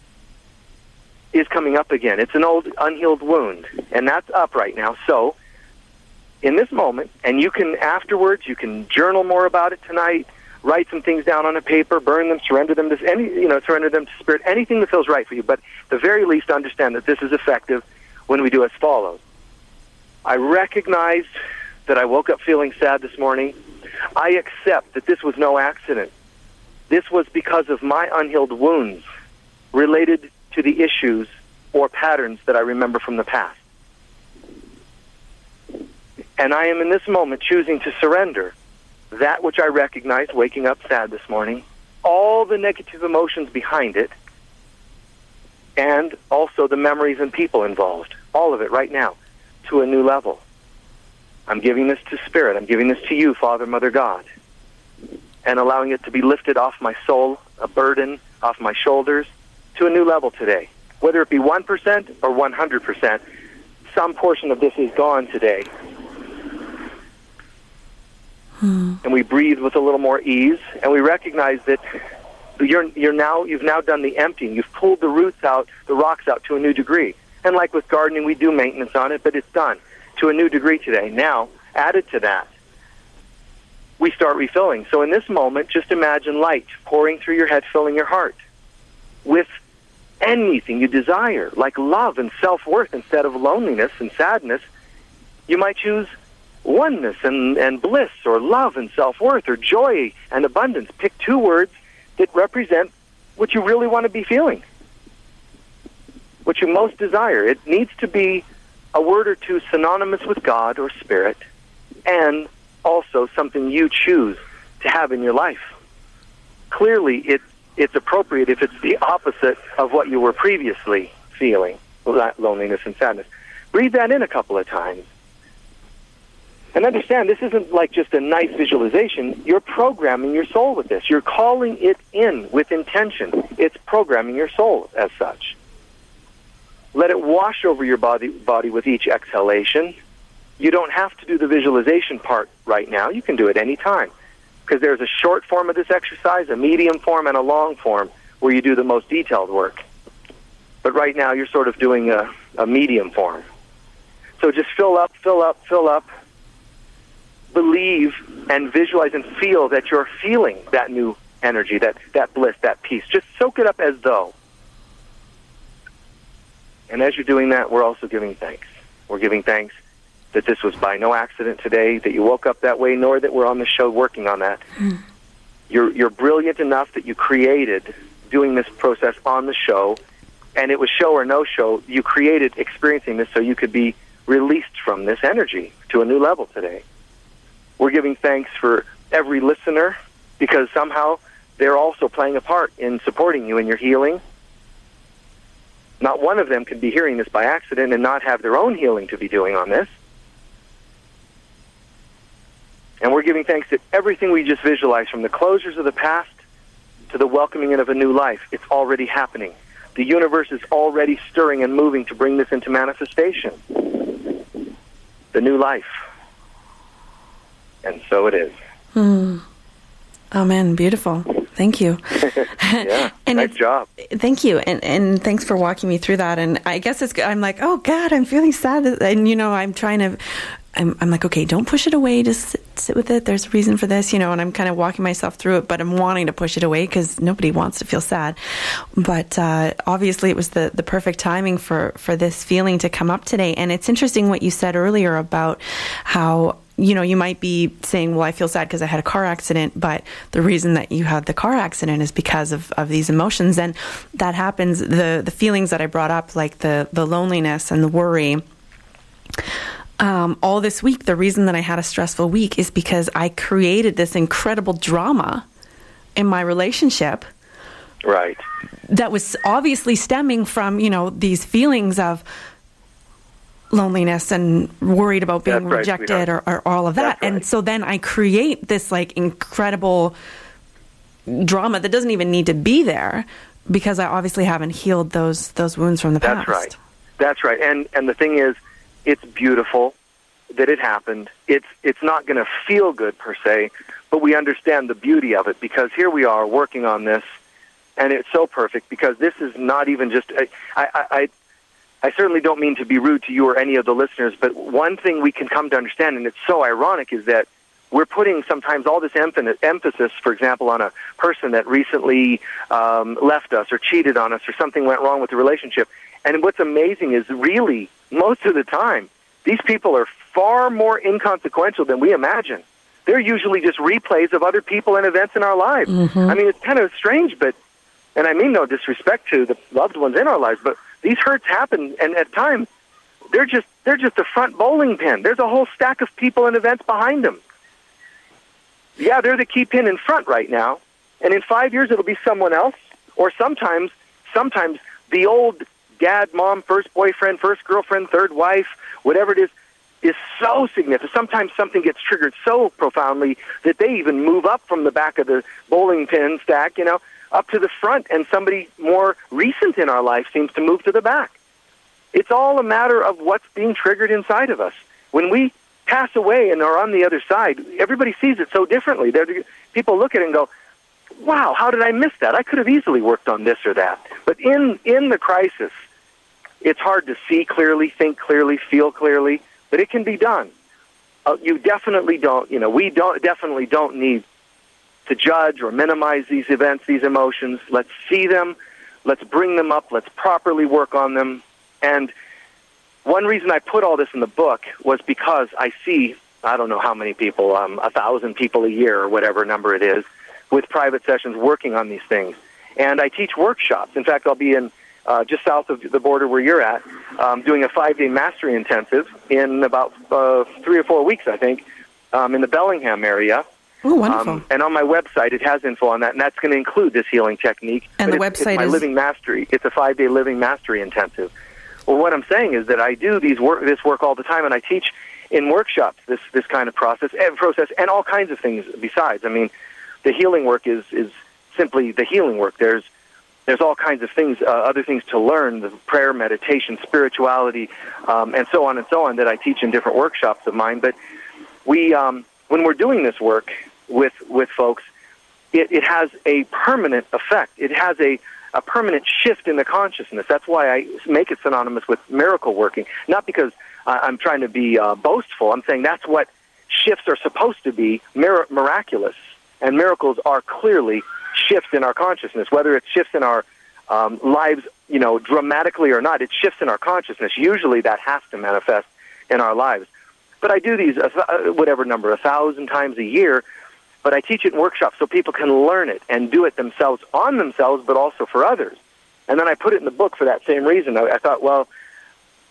is coming up again. It's an old unhealed wound, and that's up right now. So in this moment, and you can afterwards, you can journal more about it tonight, write some things down on a paper, burn them, surrender them to any, you know, surrender them to Spirit, anything that feels right for you. But at the very least, understand that this is effective when we do as follows. I recognized that I woke up feeling sad this morning. I accept that this was no accident. This was because of my unhealed wounds related to the issues or patterns that I remember from the past. And I am in this moment choosing to surrender that which I recognized waking up sad this morning, all the negative emotions behind it, and also the memories and people involved, all of it right now, to a new level. I'm giving this to Spirit. I'm giving this to you, Father, Mother, God, and allowing it to be lifted off my soul, a burden off my shoulders, to a new level today. Whether it be one percent or one hundred percent, some portion of this is gone today. Hmm. And we breathe with a little more ease, and we recognize that you're you're now you've now done the emptying. You've pulled the roots out, the rocks out to a new degree. And like with gardening, we do maintenance on it, but it's done to a new degree today. Now, added to that, we start refilling. So in this moment, just imagine light pouring through your head, filling your heart with anything you desire, like love and self-worth instead of loneliness and sadness. You might choose oneness and, and bliss, or love and self-worth, or joy and abundance. Pick two words that represent what you really want to be feeling, what you most desire. It needs to be a word or two synonymous with God or Spirit, and also something you choose to have in your life. Clearly, it, it's appropriate if it's the opposite of what you were previously feeling, loneliness and sadness. Breathe that in a couple of times. And understand, this isn't like just a nice visualization. You're programming your soul with this. You're calling it in with intention. It's programming your soul as such. Let it wash over your body, body with each exhalation. You don't have to do the visualization part right now. You can do it any time, because there's a short form of this exercise, a medium form, and a long form where you do the most detailed work. But right now you're sort of doing a, a medium form. So just fill up, fill up, fill up. Believe and visualize and feel that you're feeling that new energy, that, that bliss, that peace. Just soak it up as though. And as you're doing that, we're also giving thanks. We're giving thanks that this was by no accident today, that you woke up that way, nor that we're on the show working on that. Mm. You're, you're brilliant enough that you created doing this process on the show, and it was show or no show. You created experiencing this so you could be released from this energy to a new level today. We're giving thanks for every listener because somehow they're also playing a part in supporting you in your healing. Not one of them could be hearing this by accident and not have their own healing to be doing on this. And we're giving thanks that everything we just visualized, from the closures of the past to the welcoming in of a new life, it's already happening. The universe is already stirring and moving to bring this into manifestation. The new life. And so it is. Hmm. Amen. Beautiful. Thank you. Yeah, and nice job. Thank you, and and thanks for walking me through that. And I guess it's I'm like, oh God, I'm feeling sad, and you know, I'm trying to. I'm, I'm like, okay, don't push it away. Just sit, sit with it. There's a reason for this, you know, and I'm kind of walking myself through it, but I'm wanting to push it away because nobody wants to feel sad. But uh, obviously it was the, the perfect timing for, for this feeling to come up today. And it's interesting what you said earlier about how, you know, you might be saying, well, I feel sad because I had a car accident, but the reason that you had the car accident is because of, of these emotions. And that happens, the, the feelings that I brought up, like the, the loneliness and the worry, Um, all this week, the reason that I had a stressful week is because I created this incredible drama in my relationship. Right. That was obviously stemming from, you know, these feelings of loneliness and worried about being That's right, rejected or, or all of that. That's right. And so then I create this like incredible drama that doesn't even need to be there because I obviously haven't healed those those wounds from the That's past. That's right. That's right. And and the thing is, it's beautiful that it happened. It's it's not going to feel good per se, but we understand the beauty of it because here we are working on this, and it's so perfect because this is not even just. I I I, I certainly don't mean to be rude to you or any of the listeners, but one thing we can come to understand, and it's so ironic, is that we're putting sometimes all this emphasis, for example, on a person that recently um, left us or cheated on us or something went wrong with the relationship. And what's amazing is really, most of the time, these people are far more inconsequential than we imagine. They're usually just replays of other people and events in our lives. Mm-hmm. I mean, it's kind of strange, but, and I mean no disrespect to the loved ones in our lives, but these hurts happen, and at times, they're just, they're just a front bowling pin. There's a whole stack of people and events behind them. Yeah, they're the key pin in front right now, and in five years it'll be someone else, or sometimes, sometimes the old dad, mom, first boyfriend, first girlfriend, third wife, whatever it is, is so significant. Sometimes something gets triggered so profoundly that they even move up from the back of the bowling pin stack, you know, up to the front, and somebody more recent in our life seems to move to the back. It's all a matter of what's being triggered inside of us. When we pass away and are on the other side, everybody sees it so differently. They're, people look at it and go, wow, how did I miss that? I could have easily worked on this or that. But in, in the crisis, it's hard to see clearly, think clearly, feel clearly, but it can be done. Uh, you definitely don't, you know, we don't definitely don't need to judge or minimize these events, these emotions. Let's see them. Let's bring them up. Let's properly work on them. And one reason I put all this in the book was because I see, I don't know how many people, um, a thousand people a year or whatever number it is, with private sessions working on these things. And I teach workshops. In fact, I'll be in uh, just south of the border where you're at, um, doing a five-day mastery intensive in about uh, three or four weeks, I think, um, in the Bellingham area. Oh, wonderful. Um, and on my website, it has info on that, and that's going to include this healing technique. And but the it's, website it's my is? Living Mastery. It's a five-day Living Mastery intensive. Well, what I'm saying is that I do these work, this work all the time, and I teach in workshops this this kind of process, and process, and all kinds of things besides. I mean, the healing work is is simply the healing work. There's there's all kinds of things, uh, other things to learn: the prayer, meditation, spirituality, um, and so on and so on that I teach in different workshops of mine. But we, um, when we're doing this work with with folks, it, it has a permanent effect. It has a a permanent shift in the consciousness. That's why I make it synonymous with miracle working. Not because uh, I'm trying to be uh, boastful. I'm saying that's what shifts are supposed to be, mir- miraculous. And miracles are clearly shifts in our consciousness, whether it shifts in our um, lives, you know, dramatically or not. It shifts in our consciousness. Usually that has to manifest in our lives. But I do these, uh, whatever number, a thousand times a year, but I teach it in workshops so people can learn it and do it themselves, on themselves, but also for others. And then I put it in the book for that same reason. I, I thought, well,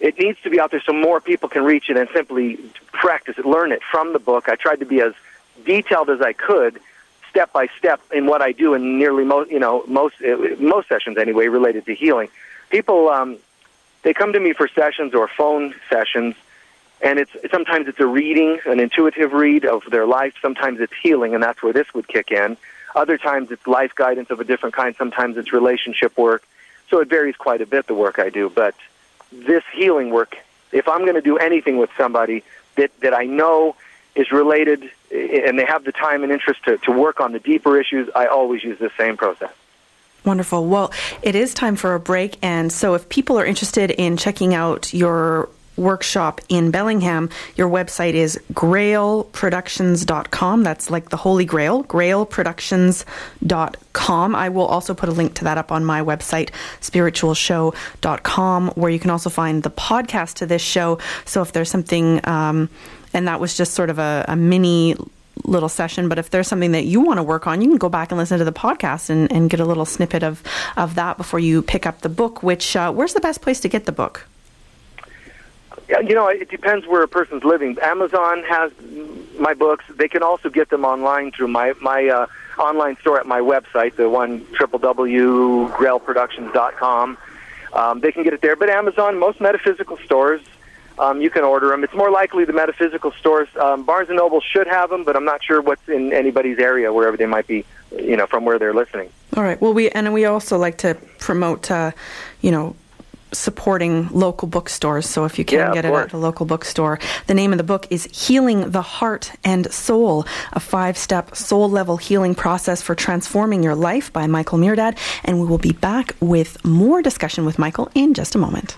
it needs to be out there so more people can reach it and simply practice it, learn it from the book. I tried to be as detailed as I could, step by step, in what I do in nearly most, you know, most most sessions anyway, related to healing. People, um, they come to me for sessions or phone sessions, and it's sometimes it's a reading, an intuitive read of their life. Sometimes it's healing, and that's where this would kick in. Other times it's life guidance of a different kind. Sometimes it's relationship work. So it varies quite a bit, the work I do. But this healing work, if I'm going to do anything with somebody that, that I know is related and they have the time and interest to, to work on the deeper issues, I always use the same process. Wonderful. Well, it is time for a break. And so if people are interested in checking out your workshop in Bellingham, your website is grail productions dot com. That's like the Holy Grail, grail productions dot com. I will also put a link to that up on my website, spiritual show dot com, where you can also find the podcast to this show. So if there's something, um, and that was just sort of a, a mini little session, but if there's something that you want to work on, you can go back and listen to the podcast and, and get a little snippet of, of that before you pick up the book, which, uh, where's the best place to get the book? You know, it depends where a person's living. Amazon has my books. They can also get them online through my my uh, online store at my website, the one, w w w dot grail productions dot com. Um, they can get it there. But Amazon, most metaphysical stores, um, you can order them. It's more likely the metaphysical stores. Um, Barnes and Noble should have them, but I'm not sure what's in anybody's area, wherever they might be, you know, from where they're listening. All right. Well, we and we also like to promote, uh, you know, supporting local bookstores. So if you can yeah, get it at a local bookstore. The name of the book is Healing the Heart and Soul, a five-step soul-level healing process for transforming your life, by Michael Mirdad. And we will be back with more discussion with Michael in just a moment.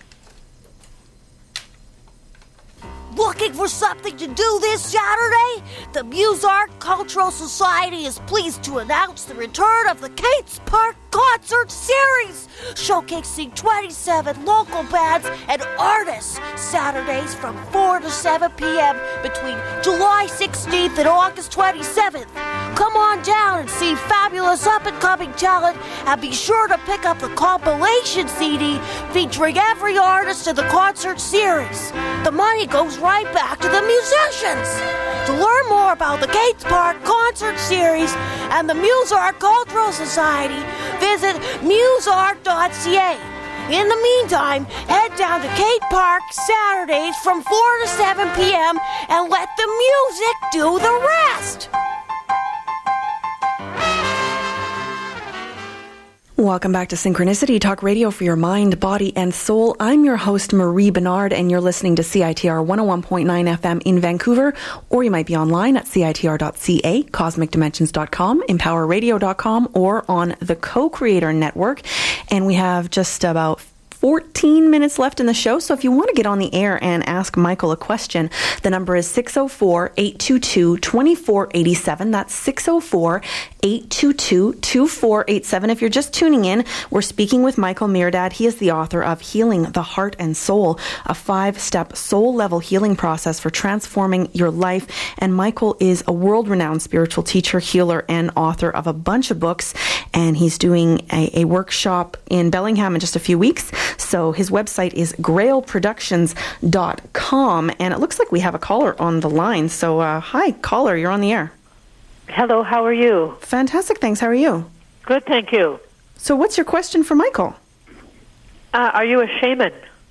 Looking for something to do this Saturday? The Muzart Cultural Society is pleased to announce the return of the Kate's Park Concert Series, showcasing twenty-seven local bands and artists Saturdays from four to seven p.m. between July sixteenth and August twenty-seventh. Come on down and see fabulous up-and-coming talent, and be sure to pick up the compilation C D featuring every artist in the concert series. The money goes right back to the musicians. To learn more about the Kate's Park Concert Series and the Muzart Cultural Society, visit muzart dot c a. In the meantime, head down to Kate Park Saturdays from four to seven p.m. and let the music do the rest. Welcome back to Synchronicity Talk Radio for your mind, body, and soul. I'm your host, Marie Bernard, and you're listening to C I T R one oh one point nine F M in Vancouver, or you might be online at c i t r dot c a, cosmic dimensions dot com, empower radio dot com, or on the Co-Creator Network. And we have just about fourteen minutes left in the show, so if you want to get on the air and ask Michael a question, the number is six oh four, eight two two, two four eight seven. That's six oh four, eight two two, two four eight seven. If you're just tuning in, we're speaking with Michael Mirdad. He is the author of Healing the Heart and Soul, a five-step soul-level healing process for transforming your life. And Michael is a world-renowned spiritual teacher, healer, and author of a bunch of books. And he's doing a, a workshop in Bellingham in just a few weeks. So his website is grail productions dot com. And it looks like we have a caller on the line. So uh, hi, caller, you're on the air. Hello, how are you? Fantastic, thanks. How are you? Good, thank you. So what's your question for Michael? Uh, are you a shaman?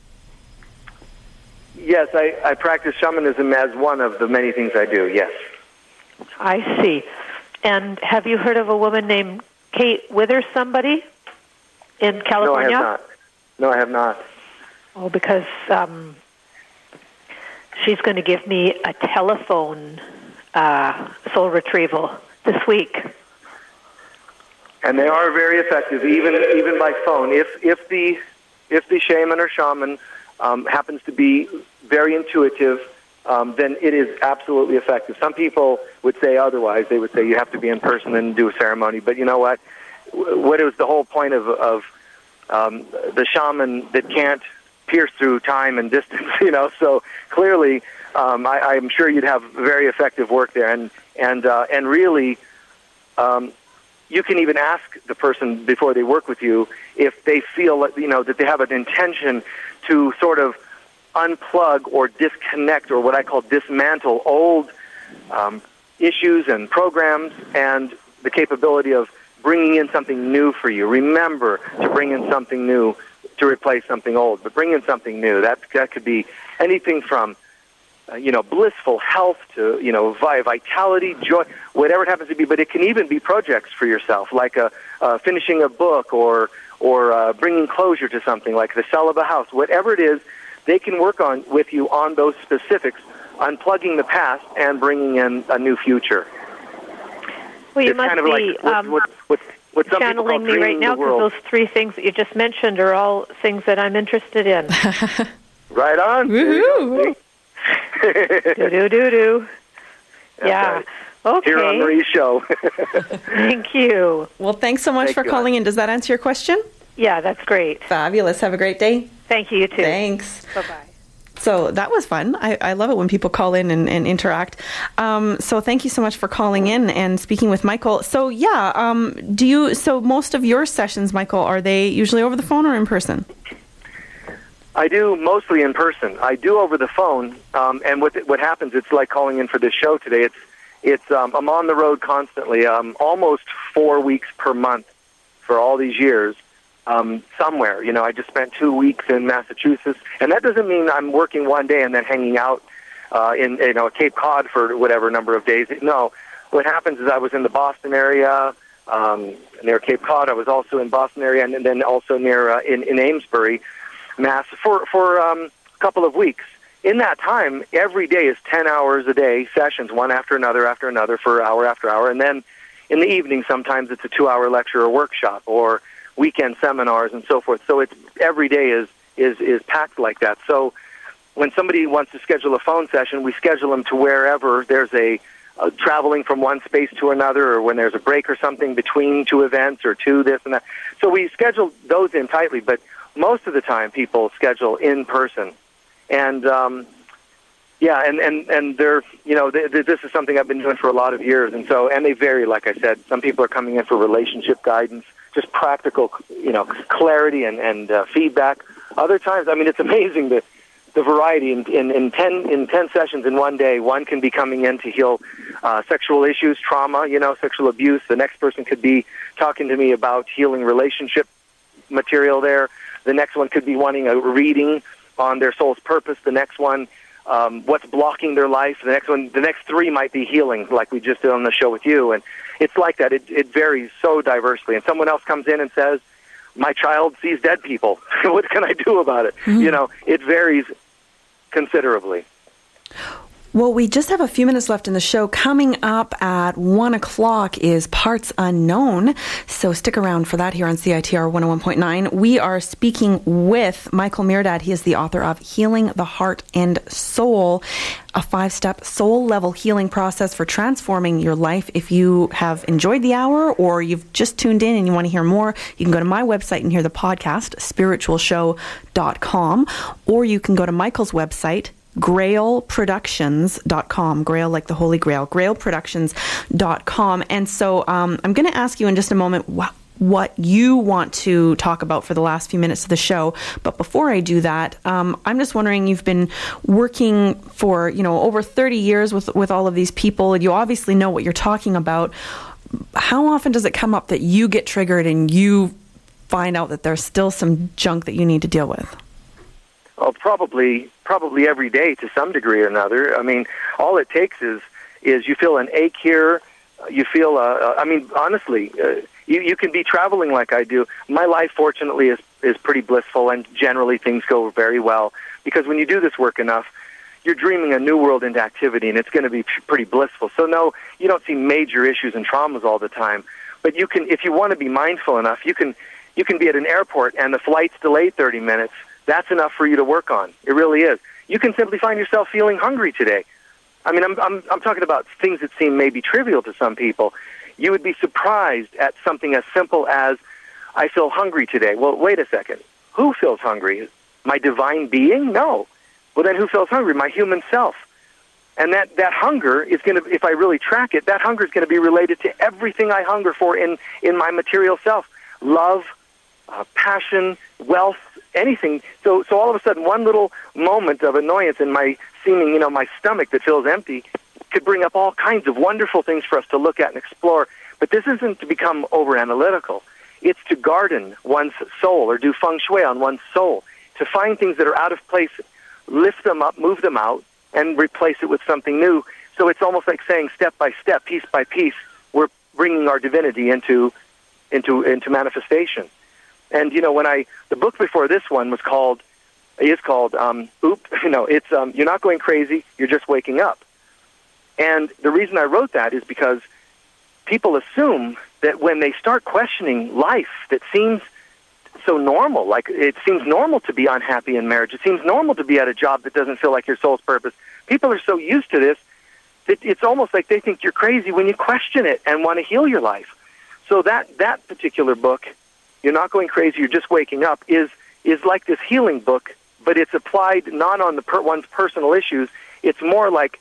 Yes, I, I practice shamanism as one of the many things I do, yes. I see. And have you heard of a woman named Kate Withers somebody in California? No, I have not. No, I have not. Oh, because um, she's going to give me a telephone uh, soul retrieval this week. And they are very effective, even even by phone. If if the if the shaman or shaman um, happens to be very intuitive, um, then it is absolutely effective. Some people would say otherwise. They would say you have to be in person and do a ceremony. But you know what? What is the whole point of of um, the shaman that can't pierce through time and distance? You know, so clearly, um, I, I'm sure you'd have very effective work there, and and uh, and really. Um, You can even ask the person before they work with you if they feel, you know, that they have an intention to sort of unplug or disconnect, or what I call dismantle, old um, issues and programs, and the capability of bringing in something new for you. Remember to bring in something new to replace something old, but bring in something new. That that could be anything from uh, you know, blissful health to, you know, vitality, joy, whatever it happens to be. But it can even be projects for yourself, like a, uh, finishing a book or or uh, bringing closure to something, like the sale of a house. Whatever it is, they can work on with you on those specifics, unplugging the past and bringing in a new future. Well, you it's must kind of be like what, um, what, what, what some channeling people call me right dreaming now, the world. because those three things that you just mentioned are all things that I'm interested in. Right on. Woohoo! do do do do. Yeah. Right. Okay. Here on Marie's show. Thank you. Well, thanks so much Thank for you. calling in. Does that answer your question? Yeah, that's great. Fabulous. Have a great day. Thank you, you too. Thanks. Bye-bye. So that was fun. I, I love it when people call in and, and interact. Um, so thank you so much for calling in and speaking with Michael. So yeah, um, do you? So most of your sessions, Michael, are they usually over the phone or in person? I do mostly in person. I do over the phone, um, and what what happens? It's like calling in for this show today. It's it's um, I'm on the road constantly, um, almost four weeks per month for all these years. Um, somewhere, you know, I just spent two weeks in Massachusetts, and that doesn't mean I'm working one day and then hanging out uh, in, you know, Cape Cod for whatever number of days. No, what happens is I was in the Boston area, um, near Cape Cod. I was also in Boston area, and then also near uh, in, in Amesbury, Mass, for for um, a couple of weeks. In that time, every day is ten hours a day sessions, one after another after another for hour after hour, and then in the evening sometimes it's a two-hour lecture or workshop or weekend seminars and so forth. So it's every day is is is packed like that. So when somebody wants to schedule a phone session, we schedule them to wherever there's a uh, traveling from one space to another, or when there's a break or something between two events or two this and that. So we schedule those in tightly, but most of the time people schedule in person. And um, yeah, and, and, and they're, you know, th- th- this is something I've been doing for a lot of years. And so, and they vary, like I said. Some people are coming in for relationship guidance, just practical, you know, clarity and, and uh, feedback. Other times, I mean, it's amazing the, the variety. In, in, in, ten, in ten sessions in one day, one can be coming in to heal uh, sexual issues, trauma, you know, sexual abuse. The next person could be talking to me about healing relationship material there. The next one could be wanting a reading on their soul's purpose. The next one, um, what's blocking their life. The next one, the next three might be healing, like we just did on the show with you. And it's like that. It, it varies so diversely. And someone else comes in and says, my child sees dead people. What can I do about it? Mm-hmm. You know, it varies considerably. Well, we just have a few minutes left in the show. Coming up at one o'clock is Parts Unknown. So stick around for that here on C I T R one oh one point nine. We are speaking with Michael Myrdad. He is the author of Healing the Heart and Soul, a five-step soul-level healing process for transforming your life. If you have enjoyed the hour or you've just tuned in and you want to hear more, you can go to my website and hear the podcast, spiritual show dot com, or you can go to Michael's website, grail productions dot com, Grail like the Holy Grail, grail productions dot com. And so um, I'm going to ask you in just a moment what, what you want to talk about for the last few minutes of the show. But before I do that, um, I'm just wondering, you've been working for, you know, over thirty years with, with all of these people, and you obviously know what you're talking about. How often does it come up that you get triggered and you find out that there's still some junk that you need to deal with? Oh, probably, probably every day to some degree or another. I mean, all it takes is is you feel an ache here. You feel, uh, I mean, honestly, uh, you you can be traveling like I do. My life, fortunately, is is pretty blissful, and generally things go very well. Because when you do this work enough, you're dreaming a new world into activity, and it's going to be pretty blissful. So no, you don't see major issues and traumas all the time. But you can, if you want to be mindful enough, you can you can be at an airport and the flight's delayed thirty minutes. That's enough for you to work on. It really is. You can simply find yourself feeling hungry today. I mean, I'm I'm I'm talking about things that seem maybe trivial to some people. You would be surprised at something as simple as, I feel hungry today. Well, wait a second. Who feels hungry? My divine being? No. Well, then who feels hungry? My human self. And that, that hunger is going to, if I really track it, that hunger is going to be related to everything I hunger for in, in my material self. Love, uh, passion, wealth, anything. So, so all of a sudden, one little moment of annoyance in my seeming, you know, my stomach that feels empty could bring up all kinds of wonderful things for us to look at and explore. But this isn't to become over-analytical. It's to garden one's soul or do feng shui on one's soul, to find things that are out of place, lift them up, move them out, and replace it with something new. So it's almost like saying step by step, piece by piece, we're bringing our divinity into into into manifestation. And you know, when I the book before this one was called is called um, Oop, you know, it's um, You're Not Going Crazy, You're Just Waking Up. And the reason I wrote that is because people assume that when they start questioning life that seems so normal, like it seems normal to be unhappy in marriage, it seems normal to be at a job that doesn't feel like your soul's purpose. People are so used to this that it's almost like they think you're crazy when you question it and want to heal your life. So that, that particular book, You're Not Going Crazy, You're Just Waking Up, is is like this healing book, but it's applied not on the per, one's personal issues. It's more like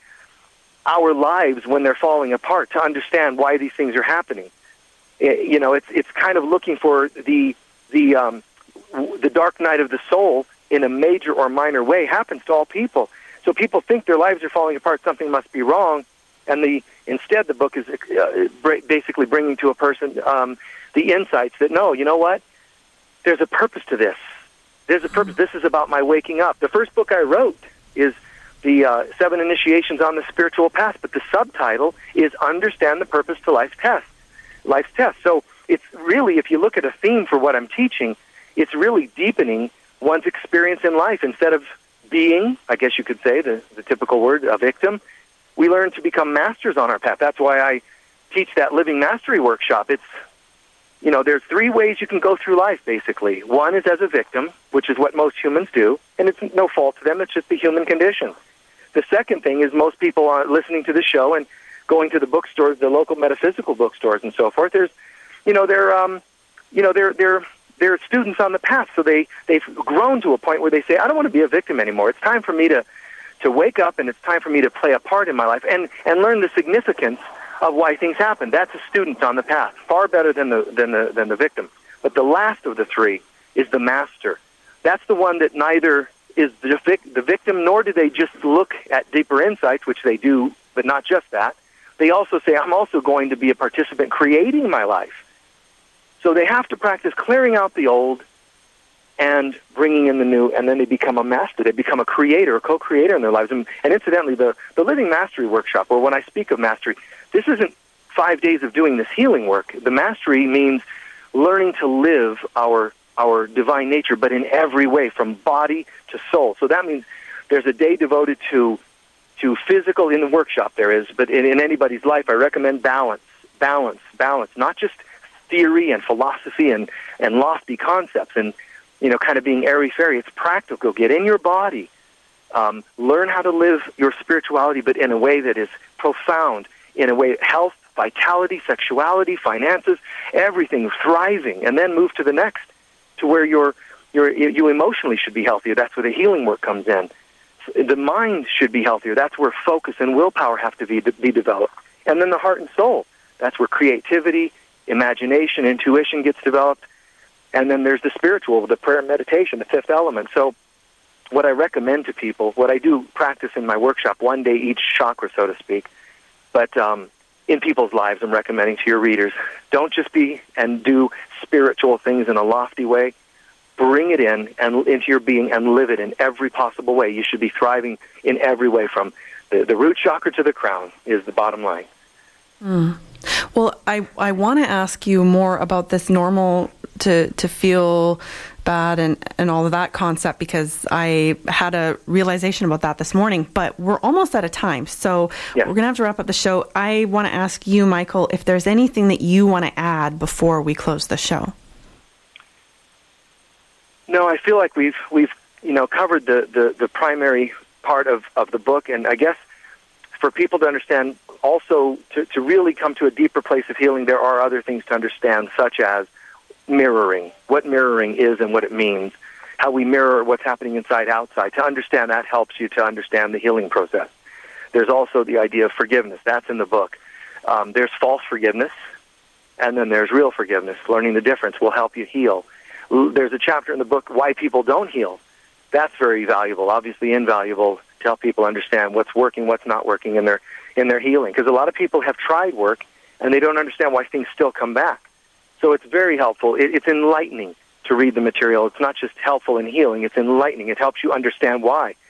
our lives when they're falling apart, to understand why these things are happening. It, you know, it's it's kind of looking for the the um, the dark night of the soul in a major or minor way. Happens to all people. So people think their lives are falling apart, something must be wrong, and the instead the book is uh, basically bringing to a person um, the insights that, no, you know what? There's a purpose to this. There's a purpose. This is about my waking up. The first book I wrote is the uh, Seven Initiations on the Spiritual Path, but the subtitle is Understand the Purpose to Life's Test. Life's Test. So it's really, if you look at a theme for what I'm teaching, it's really deepening one's experience in life. Instead of being, I guess you could say, the, the typical word, a victim, we learn to become masters on our path. That's why I teach that Living Mastery workshop. It's, you know, there's three ways you can go through life, basically. One is as a victim, which is what most humans do, and it's no fault to them. It's just the human condition. The second thing is most people are listening to the show and going to the bookstores, the local metaphysical bookstores and so forth. There's, you know, they're, um, you know, they're, they're, they're students on the path, so they, they've grown to a point where they say, I don't want to be a victim anymore. It's time for me to, to wake up, and it's time for me to play a part in my life and, and learn the significance of why things happen. That's a student on the path, far better than the, than the, than the victim. But the last of the three is the master. That's the one that neither is the, vic- the victim, nor do they just look at deeper insights, which they do, but not just that. They also say, I'm also going to be a participant creating my life. So they have to practice clearing out the old and bringing in the new, and then they become a master. They become a creator, a co-creator in their lives. And, and incidentally, the, the Living Mastery workshop, or when I speak of mastery, this isn't five days of doing this healing work. The mastery means learning to live our our divine nature, but in every way, from body to soul. So that means there's a day devoted to to physical in the workshop there is, but in, in anybody's life, I recommend balance, balance, balance, not just theory and philosophy and, and lofty concepts and, you know, kind of being airy-fairy. It's practical. Get in your body. Um, learn how to live your spirituality, but in a way that is profound, in a way health, vitality, sexuality, finances, everything thriving, and then move to the next, to where you're, you're, you emotionally should be healthier. That's where the healing work comes in. The mind should be healthier. That's where focus and willpower have to be, be developed. And then the heart and soul. That's where creativity, imagination, intuition gets developed. And then there's the spiritual, the prayer and meditation, the fifth element. So what I recommend to people, what I do practice in my workshop, one day each chakra, so to speak, but um, in people's lives, I'm recommending to your readers, don't just be and do spiritual things in a lofty way. Bring it in and into your being and live it in every possible way. You should be thriving in every way, from the, the root chakra to the crown is the bottom line. Mm. Well, I, I want to ask you more about this normal to, to feel bad and, and all of that concept, because I had a realization about that this morning, but we're almost out of time. So yeah. We're going to have to wrap up the show. I want to ask you, Michael, if there's anything that you want to add before we close the show. No, I feel like we've, we've you know, covered the, the, the primary part of, of the book, and I guess for people to understand, also to, to really come to a deeper place of healing, there are other things to understand, such as mirroring, what mirroring is and what it means, how we mirror what's happening inside outside. To understand that helps you to understand the healing process. There's also the idea of forgiveness. That's in the book. Um, there's false forgiveness, and then there's real forgiveness. Learning the difference will help you heal. There's a chapter in the book, Why People Don't Heal. That's very valuable, obviously invaluable, to help people understand what's working, what's not working in their in their healing. Because a lot of people have tried work, and they don't understand why things still come back. So it's very helpful. It, it's enlightening to read the material. It's not just helpful in healing, it's enlightening. It helps you understand why.